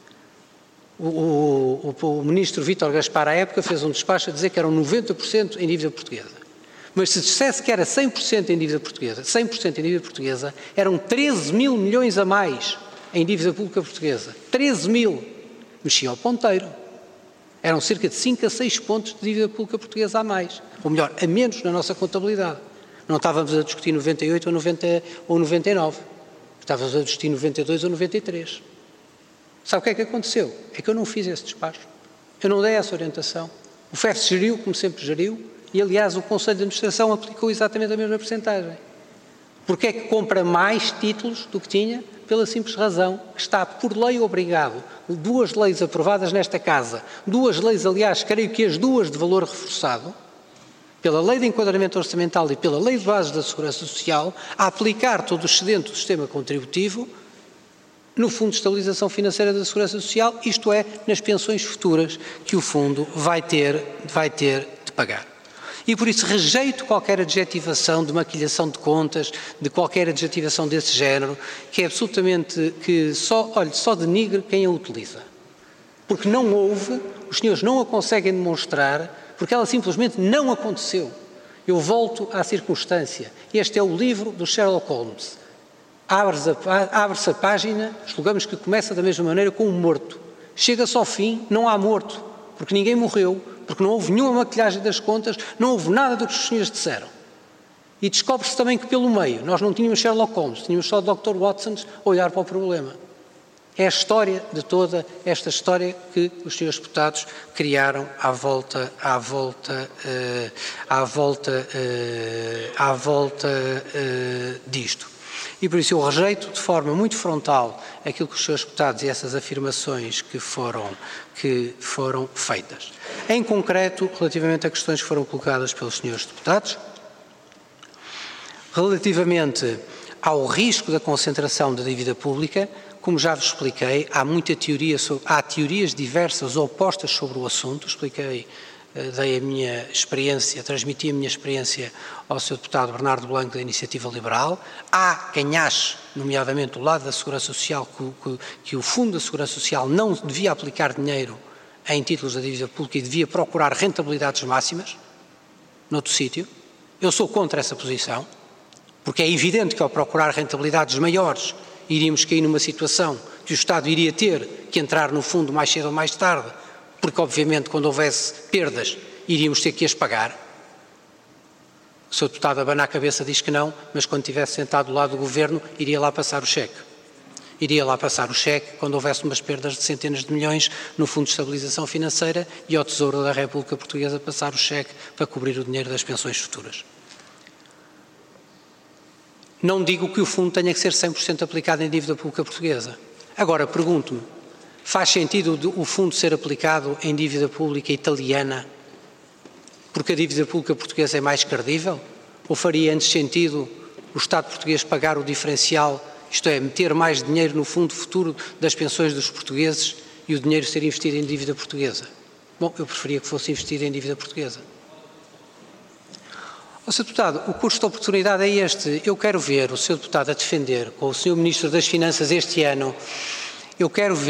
o ministro Vítor Gaspar, à época, fez um despacho a dizer que eram 90% em dívida portuguesa. Mas se dissesse que era 100% em dívida portuguesa, eram 13 mil milhões a mais em dívida pública portuguesa. 13 mil. Mexia ao ponteiro. Eram cerca de 5 a 6 pontos de dívida pública portuguesa a mais. Ou melhor, a menos na nossa contabilidade. Não estávamos a discutir 98 ou 99. Estávamos a discutir 92 ou 93. Sabe o que é que aconteceu? É que eu não fiz esse despacho. Eu não dei essa orientação. O FEFS geriu como sempre geriu e, aliás, o Conselho de Administração aplicou exatamente a mesma percentagem. Porque é que compra mais títulos do que tinha? Pela simples razão que está, por lei, obrigado. 2 leis aprovadas nesta Casa, 2 leis, aliás, creio que as 2 de valor reforçado, pela Lei de Enquadramento Orçamental e pela Lei de Bases da Segurança Social, a aplicar todo o excedente do sistema contributivo no Fundo de Estabilização Financeira da Segurança Social, isto é, nas pensões futuras que o Fundo vai ter de pagar. E por isso rejeito qualquer adjetivação de maquilhação de contas, de qualquer adjetivação desse género, que é absolutamente, que só denigre quem a utiliza. Porque não houve, os senhores não a conseguem demonstrar, porque ela simplesmente não aconteceu. Eu volto à circunstância. Este é o livro do Sherlock Holmes. Abre-se a página, julgamos que começa da mesma maneira com um morto. Chega-se ao fim, não há morto, porque ninguém morreu, porque não houve nenhuma maquilhagem das contas, não houve nada do que os senhores disseram. E descobre-se também que pelo meio nós não tínhamos Sherlock Holmes, tínhamos só o Dr. Watson a olhar para o problema. É a história de toda esta história que os senhores deputados criaram à volta disto. E por isso eu rejeito de forma muito frontal aquilo que os senhores deputados e essas afirmações que foram feitas. Em concreto, relativamente a questões que foram colocadas pelos senhores deputados, relativamente ao risco da concentração da dívida pública, como já vos expliquei, há teorias diversas opostas sobre o assunto. Expliquei, dei a minha experiência, transmiti a minha experiência ao Sr. Deputado Bernardo Blanco da Iniciativa Liberal. Há quem ache, nomeadamente do lado da Segurança Social, que o Fundo da Segurança Social não devia aplicar dinheiro em títulos da dívida pública e devia procurar rentabilidades máximas noutro sítio. Eu sou contra essa posição, porque é evidente que ao procurar rentabilidades maiores iríamos cair numa situação que o Estado iria ter que entrar no fundo mais cedo ou mais tarde, porque obviamente quando houvesse perdas iríamos ter que as pagar. O Sr. Deputado abana a cabeça diz que não, mas quando estivesse sentado do lado do Governo iria lá passar o cheque. Iria lá passar o cheque quando houvesse umas perdas de centenas de milhões no Fundo de Estabilização Financeira e ao Tesouro da República Portuguesa passar o cheque para cobrir o dinheiro das pensões futuras. Não digo que o fundo tenha que ser 100% aplicado em dívida pública portuguesa. Agora, pergunto-me, faz sentido o fundo ser aplicado em dívida pública italiana porque a dívida pública portuguesa é mais credível? Ou faria antes sentido o Estado português pagar o diferencial, isto é, meter mais dinheiro no fundo futuro das pensões dos portugueses e o dinheiro ser investido em dívida portuguesa? Bom, eu preferia que fosse investido em dívida portuguesa. Ó, Sr. Deputado, o custo de oportunidade é este. Eu quero ver o Sr. Deputado a defender com o Sr. Ministro das Finanças este ano. O que o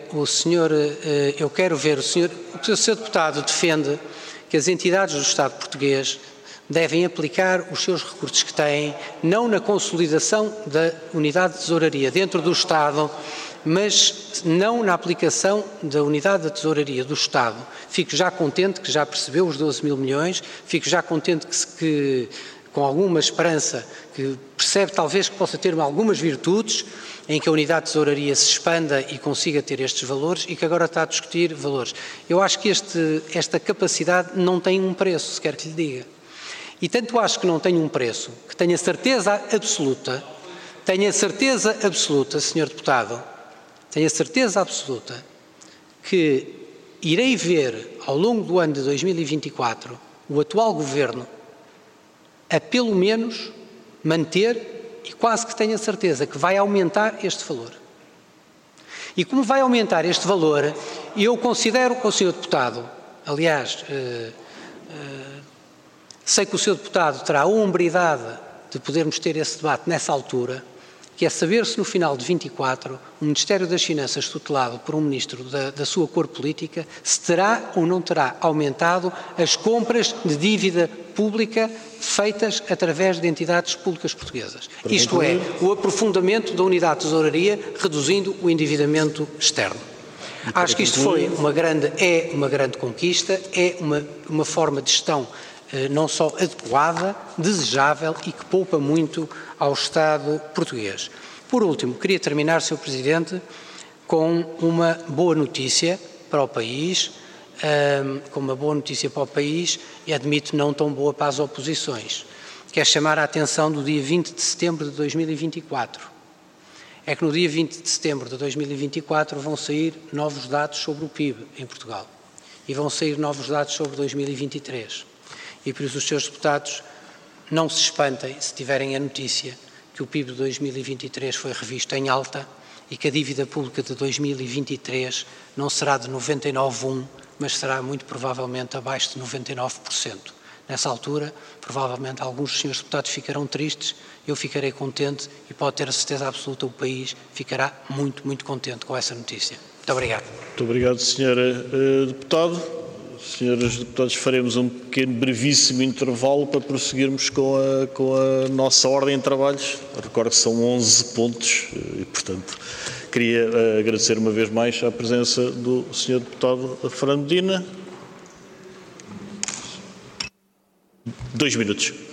Sr. Deputado defende que as entidades do Estado português devem aplicar os seus recursos que têm, não na consolidação da unidade de tesouraria dentro do Estado, mas não na aplicação da unidade da tesouraria do Estado. Fico já contente que já percebeu os 12 mil milhões, fico já contente que com alguma esperança, que percebe talvez que possa ter algumas virtudes em que a unidade de tesouraria se expanda e consiga ter estes valores e que agora está a discutir valores. Eu acho que esta capacidade não tem um preço, se quer que lhe diga. E tanto acho que não tem um preço, que tenho a certeza absoluta, Sr. Deputado, tenho a certeza absoluta que irei ver ao longo do ano de 2024 o atual Governo a pelo menos manter e quase que tenho a certeza que vai aumentar este valor. E como vai aumentar este valor, eu considero que o Sr. Deputado, aliás, sei que o Sr. Deputado terá a hombridade de podermos ter esse debate nessa altura, que é saber se no final de 24 o Ministério das Finanças, tutelado por um Ministro da sua cor política, se terá ou não terá aumentado as compras de dívida pública feitas através de entidades públicas portuguesas. Isto é, o aprofundamento da unidade de tesouraria, reduzindo o endividamento externo. Acho que isto foi uma grande conquista, é uma forma de gestão não só adequada, desejável e que poupa muito ao Estado português. Por último, queria terminar, Sr. Presidente, com uma boa notícia para o país, e admito não tão boa para as oposições, que é chamar a atenção do dia 20 de setembro de 2024. É que no dia 20 de setembro de 2024 vão sair novos dados sobre o PIB em Portugal e vão sair novos dados sobre 2023. E por isso os senhores deputados não se espantem se tiverem a notícia que o PIB de 2023 foi revisto em alta e que a dívida pública de 2023 não será de 99,1%, mas será muito provavelmente abaixo de 99%. Nessa altura, provavelmente alguns dos senhores deputados ficarão tristes, eu ficarei contente e pode ter a certeza absoluta o país ficará muito, muito contente com essa notícia. Muito obrigado. Muito obrigado, Sr. Deputado. Senhores deputados, faremos um pequeno, brevíssimo intervalo para prosseguirmos com a nossa ordem de trabalhos. Recordo que são 11 pontos e, portanto, queria agradecer uma vez mais a presença do Sr. Deputado Fernando Medina. 2 minutos.